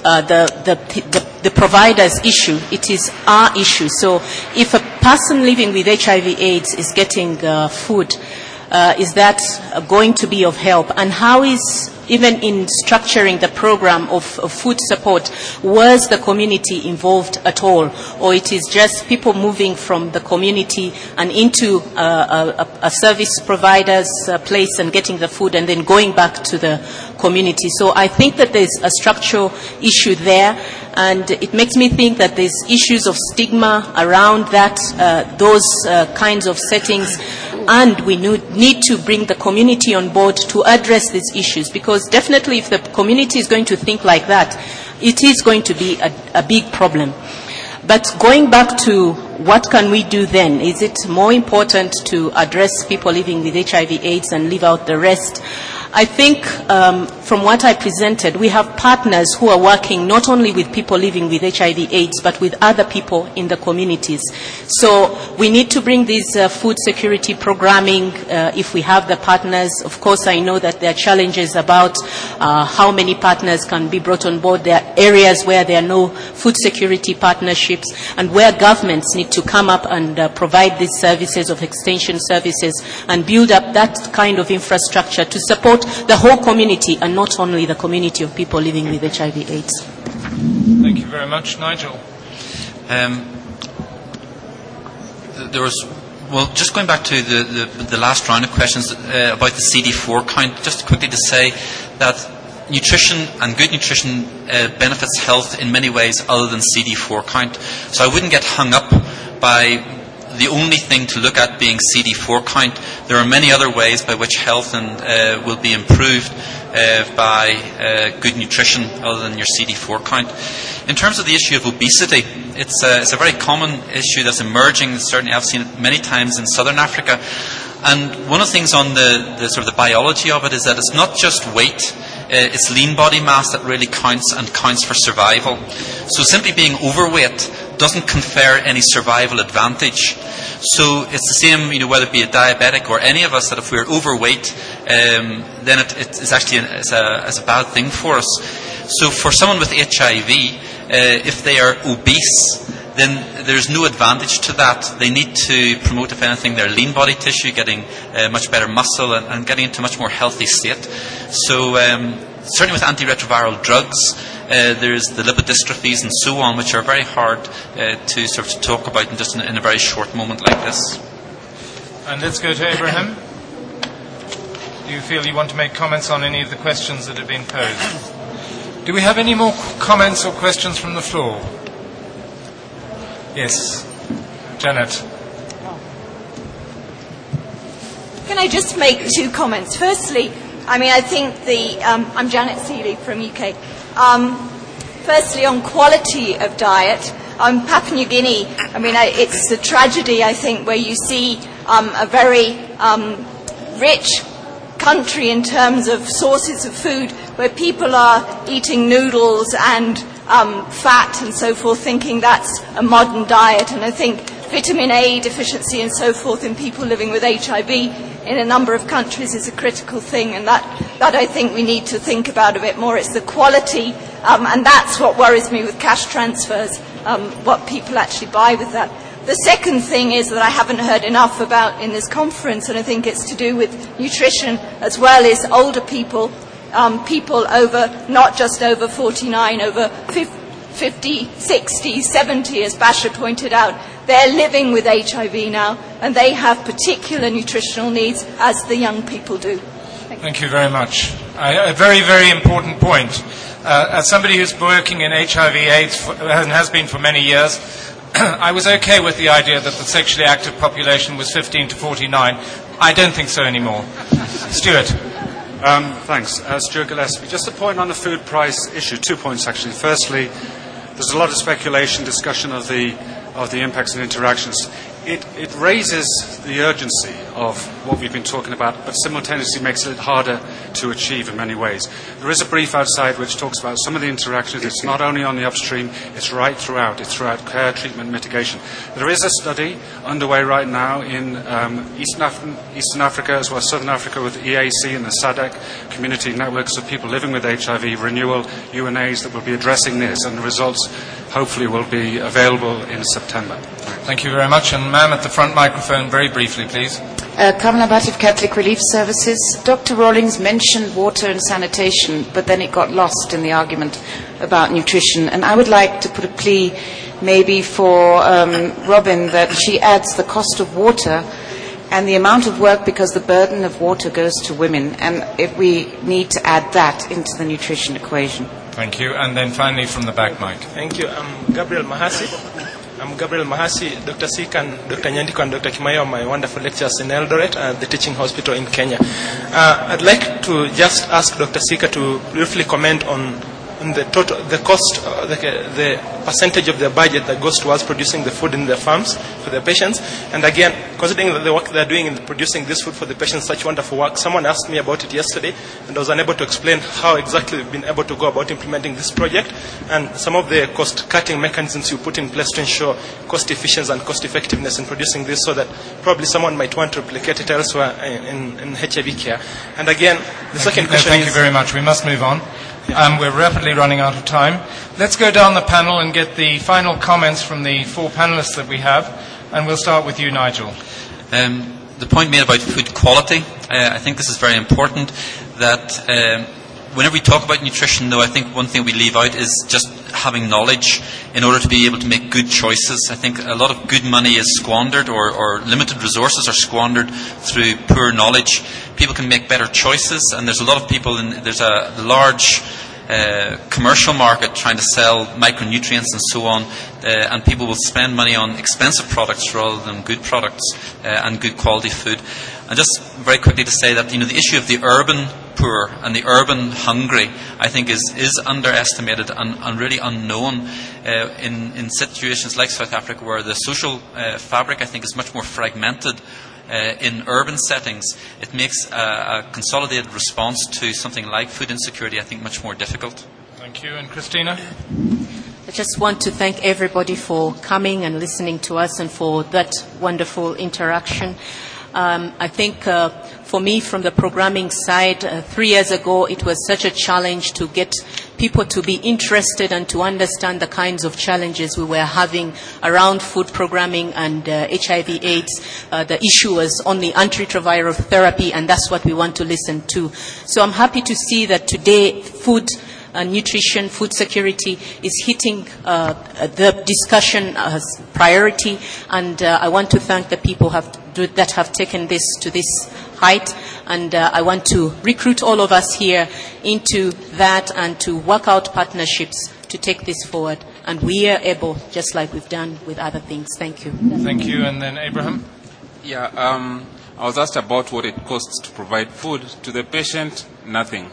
the provider's issue, it is our issue. So if a person living with HIV/AIDS is getting food, is that going to be of help? And how is, even in structuring the program of food support, was the community involved at all? Or it is just people moving from the community and into a service provider's place and getting the food and then going back to the community? So I think that there's a structural issue there, and it makes me think that there's issues of stigma around that, those kinds of settings. And we need to bring the community on board to address these issues, because definitely if the community is going to think like that, it is going to be a big problem. But going back to what can we do then? Is it more important to address people living with HIV/AIDS and leave out the rest? I think from what I presented, we have partners who are working not only with people living with HIV/AIDS, but with other people in the communities. So we need to bring this food security programming if we have the partners. Of course, I know that there are challenges about how many partners can be brought on board. There are areas where there are no food security partnerships, and where governments need to come up and provide these services of extension services and build up that kind of infrastructure to support the whole community and not only the community of people living with HIV/AIDS. Thank you very much. Nigel. There was, well, just going back to the last round of questions about the CD4 count, just quickly to say that nutrition and good nutrition benefits health in many ways other than CD4 count. So I wouldn't get hung up by the only thing to look at being CD4 count. There are many other ways by which health will be improved by good nutrition other than your CD4 count. In terms of the issue of obesity, it's a very common issue that's emerging. Certainly I've seen it many times in southern Africa. And one of the things on the sort of the biology of it is that it's not just weight, it's lean body mass that really counts and counts for survival. So simply being overweight doesn't confer any survival advantage. So it's the same, whether it be a diabetic or any of us, that if we're overweight, then it's actually a bad thing for us. So for someone with HIV, if they are obese, then there's no advantage to that. They need to promote, if anything, their lean body tissue, getting much better muscle and getting into a much more healthy state. So certainly with antiretroviral drugs, there's the lipodystrophies and so on, which are very hard to sort of talk about in a very short moment like this. And let's go to Abraham. Do you feel you want to make comments on any of the questions that have been posed? Do we have any more comments or questions from the floor? Yes, Janet. Can I just make two comments? Firstly, I think I'm Janet Seeley from UK. Firstly, on quality of diet, Papua New Guinea, it's a tragedy, I think, where you see a very rich country in terms of sources of food, where people are eating noodles and fat and so forth, thinking that's a modern diet. And I think vitamin A deficiency and so forth in people living with HIV in a number of countries is a critical thing, and that I think we need to think about a bit more. It's the quality, and that's what worries me with cash transfers, what people actually buy with that. The second thing is that I haven't heard enough about in this conference, and I think it's to do with nutrition as well, is older people, people over, not just over 49, over 50, 60, 70, as Basha pointed out. They're living with HIV now, and they have particular nutritional needs, as the young people do. Thank you very much. A very, very important point. As somebody who's working in HIV/AIDS and has been for many years, I was okay with the idea that the sexually active population was 15 to 49. I don't think so anymore. Stuart. Thanks. Stuart Gillespie. Just a point on the food price issue. 2 points, actually. Firstly, there's a lot of speculation, discussion of the impacts and interactions. It raises the urgency of what we've been talking about, but simultaneously makes it harder to achieve in many ways. There is a brief outside which talks about some of the interactions. It's not only on the upstream, it's right throughout. It's throughout care, treatment, mitigation. There is a study underway right now in Eastern Africa as well as Southern Africa with EAC and the SADC community networks of people living with HIV, Renewal, UNAIDS, that will be addressing this, and the results hopefully will be available in September. Thank you very much. And ma'am at the front microphone, very briefly, please. Kamala Bhatt of Catholic Relief Services. Dr. Rawlings mentioned water and sanitation, but then it got lost in the argument about nutrition. And I would like to put a plea maybe for Robin that she adds the cost of water and the amount of work, because the burden of water goes to women. And if we need to add that into the nutrition equation. Thank you. And then finally from the back mic. Thank you. I'm Gabriel Mahasi. Dr. Sika, and Dr. Nyandiko and Dr. Kimayo are my wonderful lecturers in Eldoret, the teaching hospital in Kenya. I'd like to just ask Dr. Sika to briefly comment on the cost, the percentage of the budget that goes towards producing the food in the farms for the patients. And again, considering the work they're doing in producing this food for the patients, such wonderful work, someone asked me about it yesterday, and I was unable to explain how exactly we've been able to go about implementing this project, and some of the cost-cutting mechanisms you put in place to ensure cost efficiency and cost effectiveness in producing this, so that probably someone might want to replicate it elsewhere in HIV care. And again, the second question Thank you very much. We must move on. We're rapidly running out of time. Let's go down the panel and get the final comments from the four panelists that we have, and we'll start with you, Nigel. The point made about food quality, I think this is very important, that whenever we talk about nutrition, though, I think one thing we leave out is just having knowledge in order to be able to make good choices. I think a lot of good money is squandered, or limited resources are squandered through poor knowledge. People can make better choices, and there's a lot of people, there's a large commercial market trying to sell micronutrients and so on, and people will spend money on expensive products rather than good products and good quality food. And just very quickly to say that, the issue of the urban poor and the urban hungry, I think is underestimated and really unknown in situations like South Africa, where the social fabric, I think, is much more fragmented. In urban settings, it makes a consolidated response to something like food insecurity, I think, much more difficult. Thank you. And Christina? I just want to thank everybody for coming and listening to us and for that wonderful interaction. I think for me, from the programming side, 3 years ago, it was such a challenge to get people to be interested and to understand the kinds of challenges we were having around food programming and HIV/AIDS. The issue was on the antiretroviral therapy, and that's what we want to listen to. So I'm happy to see that today food nutrition, food security is hitting the discussion as priority, and I want to thank the people that have taken this to this height, and I want to recruit all of us here into that and to work out partnerships to take this forward, and we are able, just like we've done with other things. Thank you. Thank you. And then Abraham? Yeah, I was asked about what it costs to provide food to the patient. Nothing.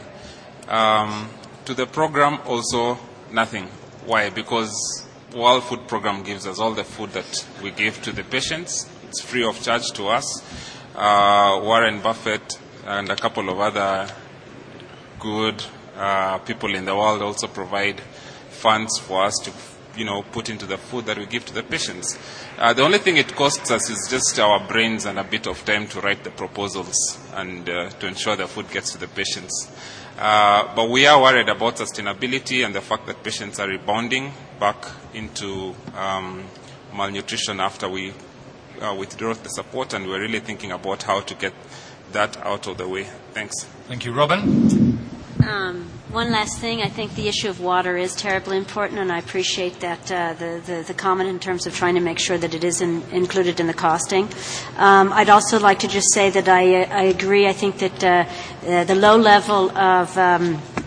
To the program, also nothing. Why? Because World Food Program gives us all the food that we give to the patients. It's free of charge to us. Warren Buffett and a couple of other good people in the world also provide funds for us to, put into the food that we give to the patients. The only thing it costs us is just our brains and a bit of time to write the proposals and to ensure the food gets to the patients. But we are worried about sustainability and the fact that patients are rebounding back into malnutrition after we withdraw the support, and we're really thinking about how to get that out of the way. Thanks. Thank you. Robin? One last thing. I think the issue of water is terribly important, and I appreciate that the comment in terms of trying to make sure that it is included in the costing. I'd also like to just say that I agree. I think that the low level of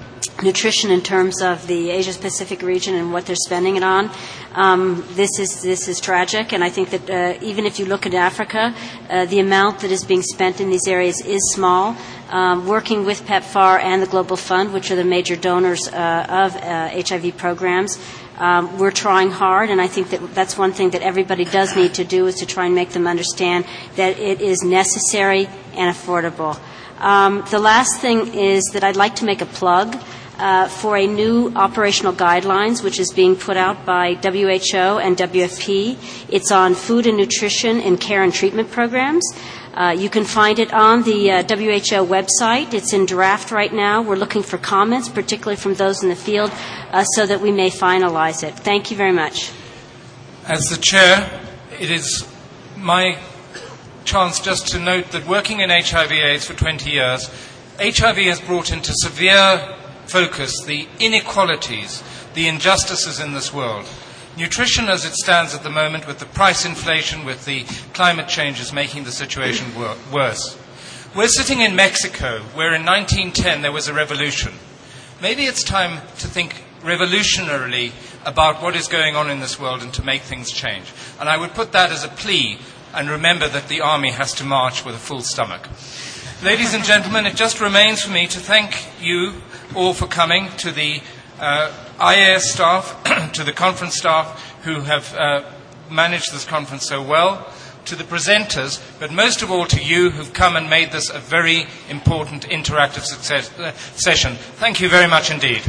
nutrition in terms of the Asia-Pacific region and what they're spending it on. This is tragic, and I think that even if you look at Africa, the amount that is being spent in these areas is small. Working with PEPFAR and the Global Fund, which are the major donors of HIV programs, we're trying hard, and I think that that's one thing that everybody does need to do, is to try and make them understand that it is necessary and affordable. The last thing is that I'd like to make a plug for a new operational guidelines, which is being put out by WHO and WFP. It's on food and nutrition in care and treatment programs. You can find it on the WHO website. It's in draft right now. We're looking for comments, particularly from those in the field, so that we may finalize it. Thank you very much. As the chair, it is my chance just to note that working in HIV/AIDS for 20 years, HIV has brought into severe focus the inequalities, the injustices in this world. Nutrition as it stands at the moment, with the price inflation, with the climate change, is making the situation worse. We're sitting in Mexico, where in 1910 there was a revolution. Maybe it's time to think revolutionarily about what is going on in this world and to make things change. And I would put that as a plea, and remember that the army has to march with a full stomach. Ladies and gentlemen, it just remains for me to thank you all for coming, to the IAS staff, to the conference staff who have managed this conference so well, to the presenters, but most of all to you who've come and made this a very important interactive session. Thank you very much indeed.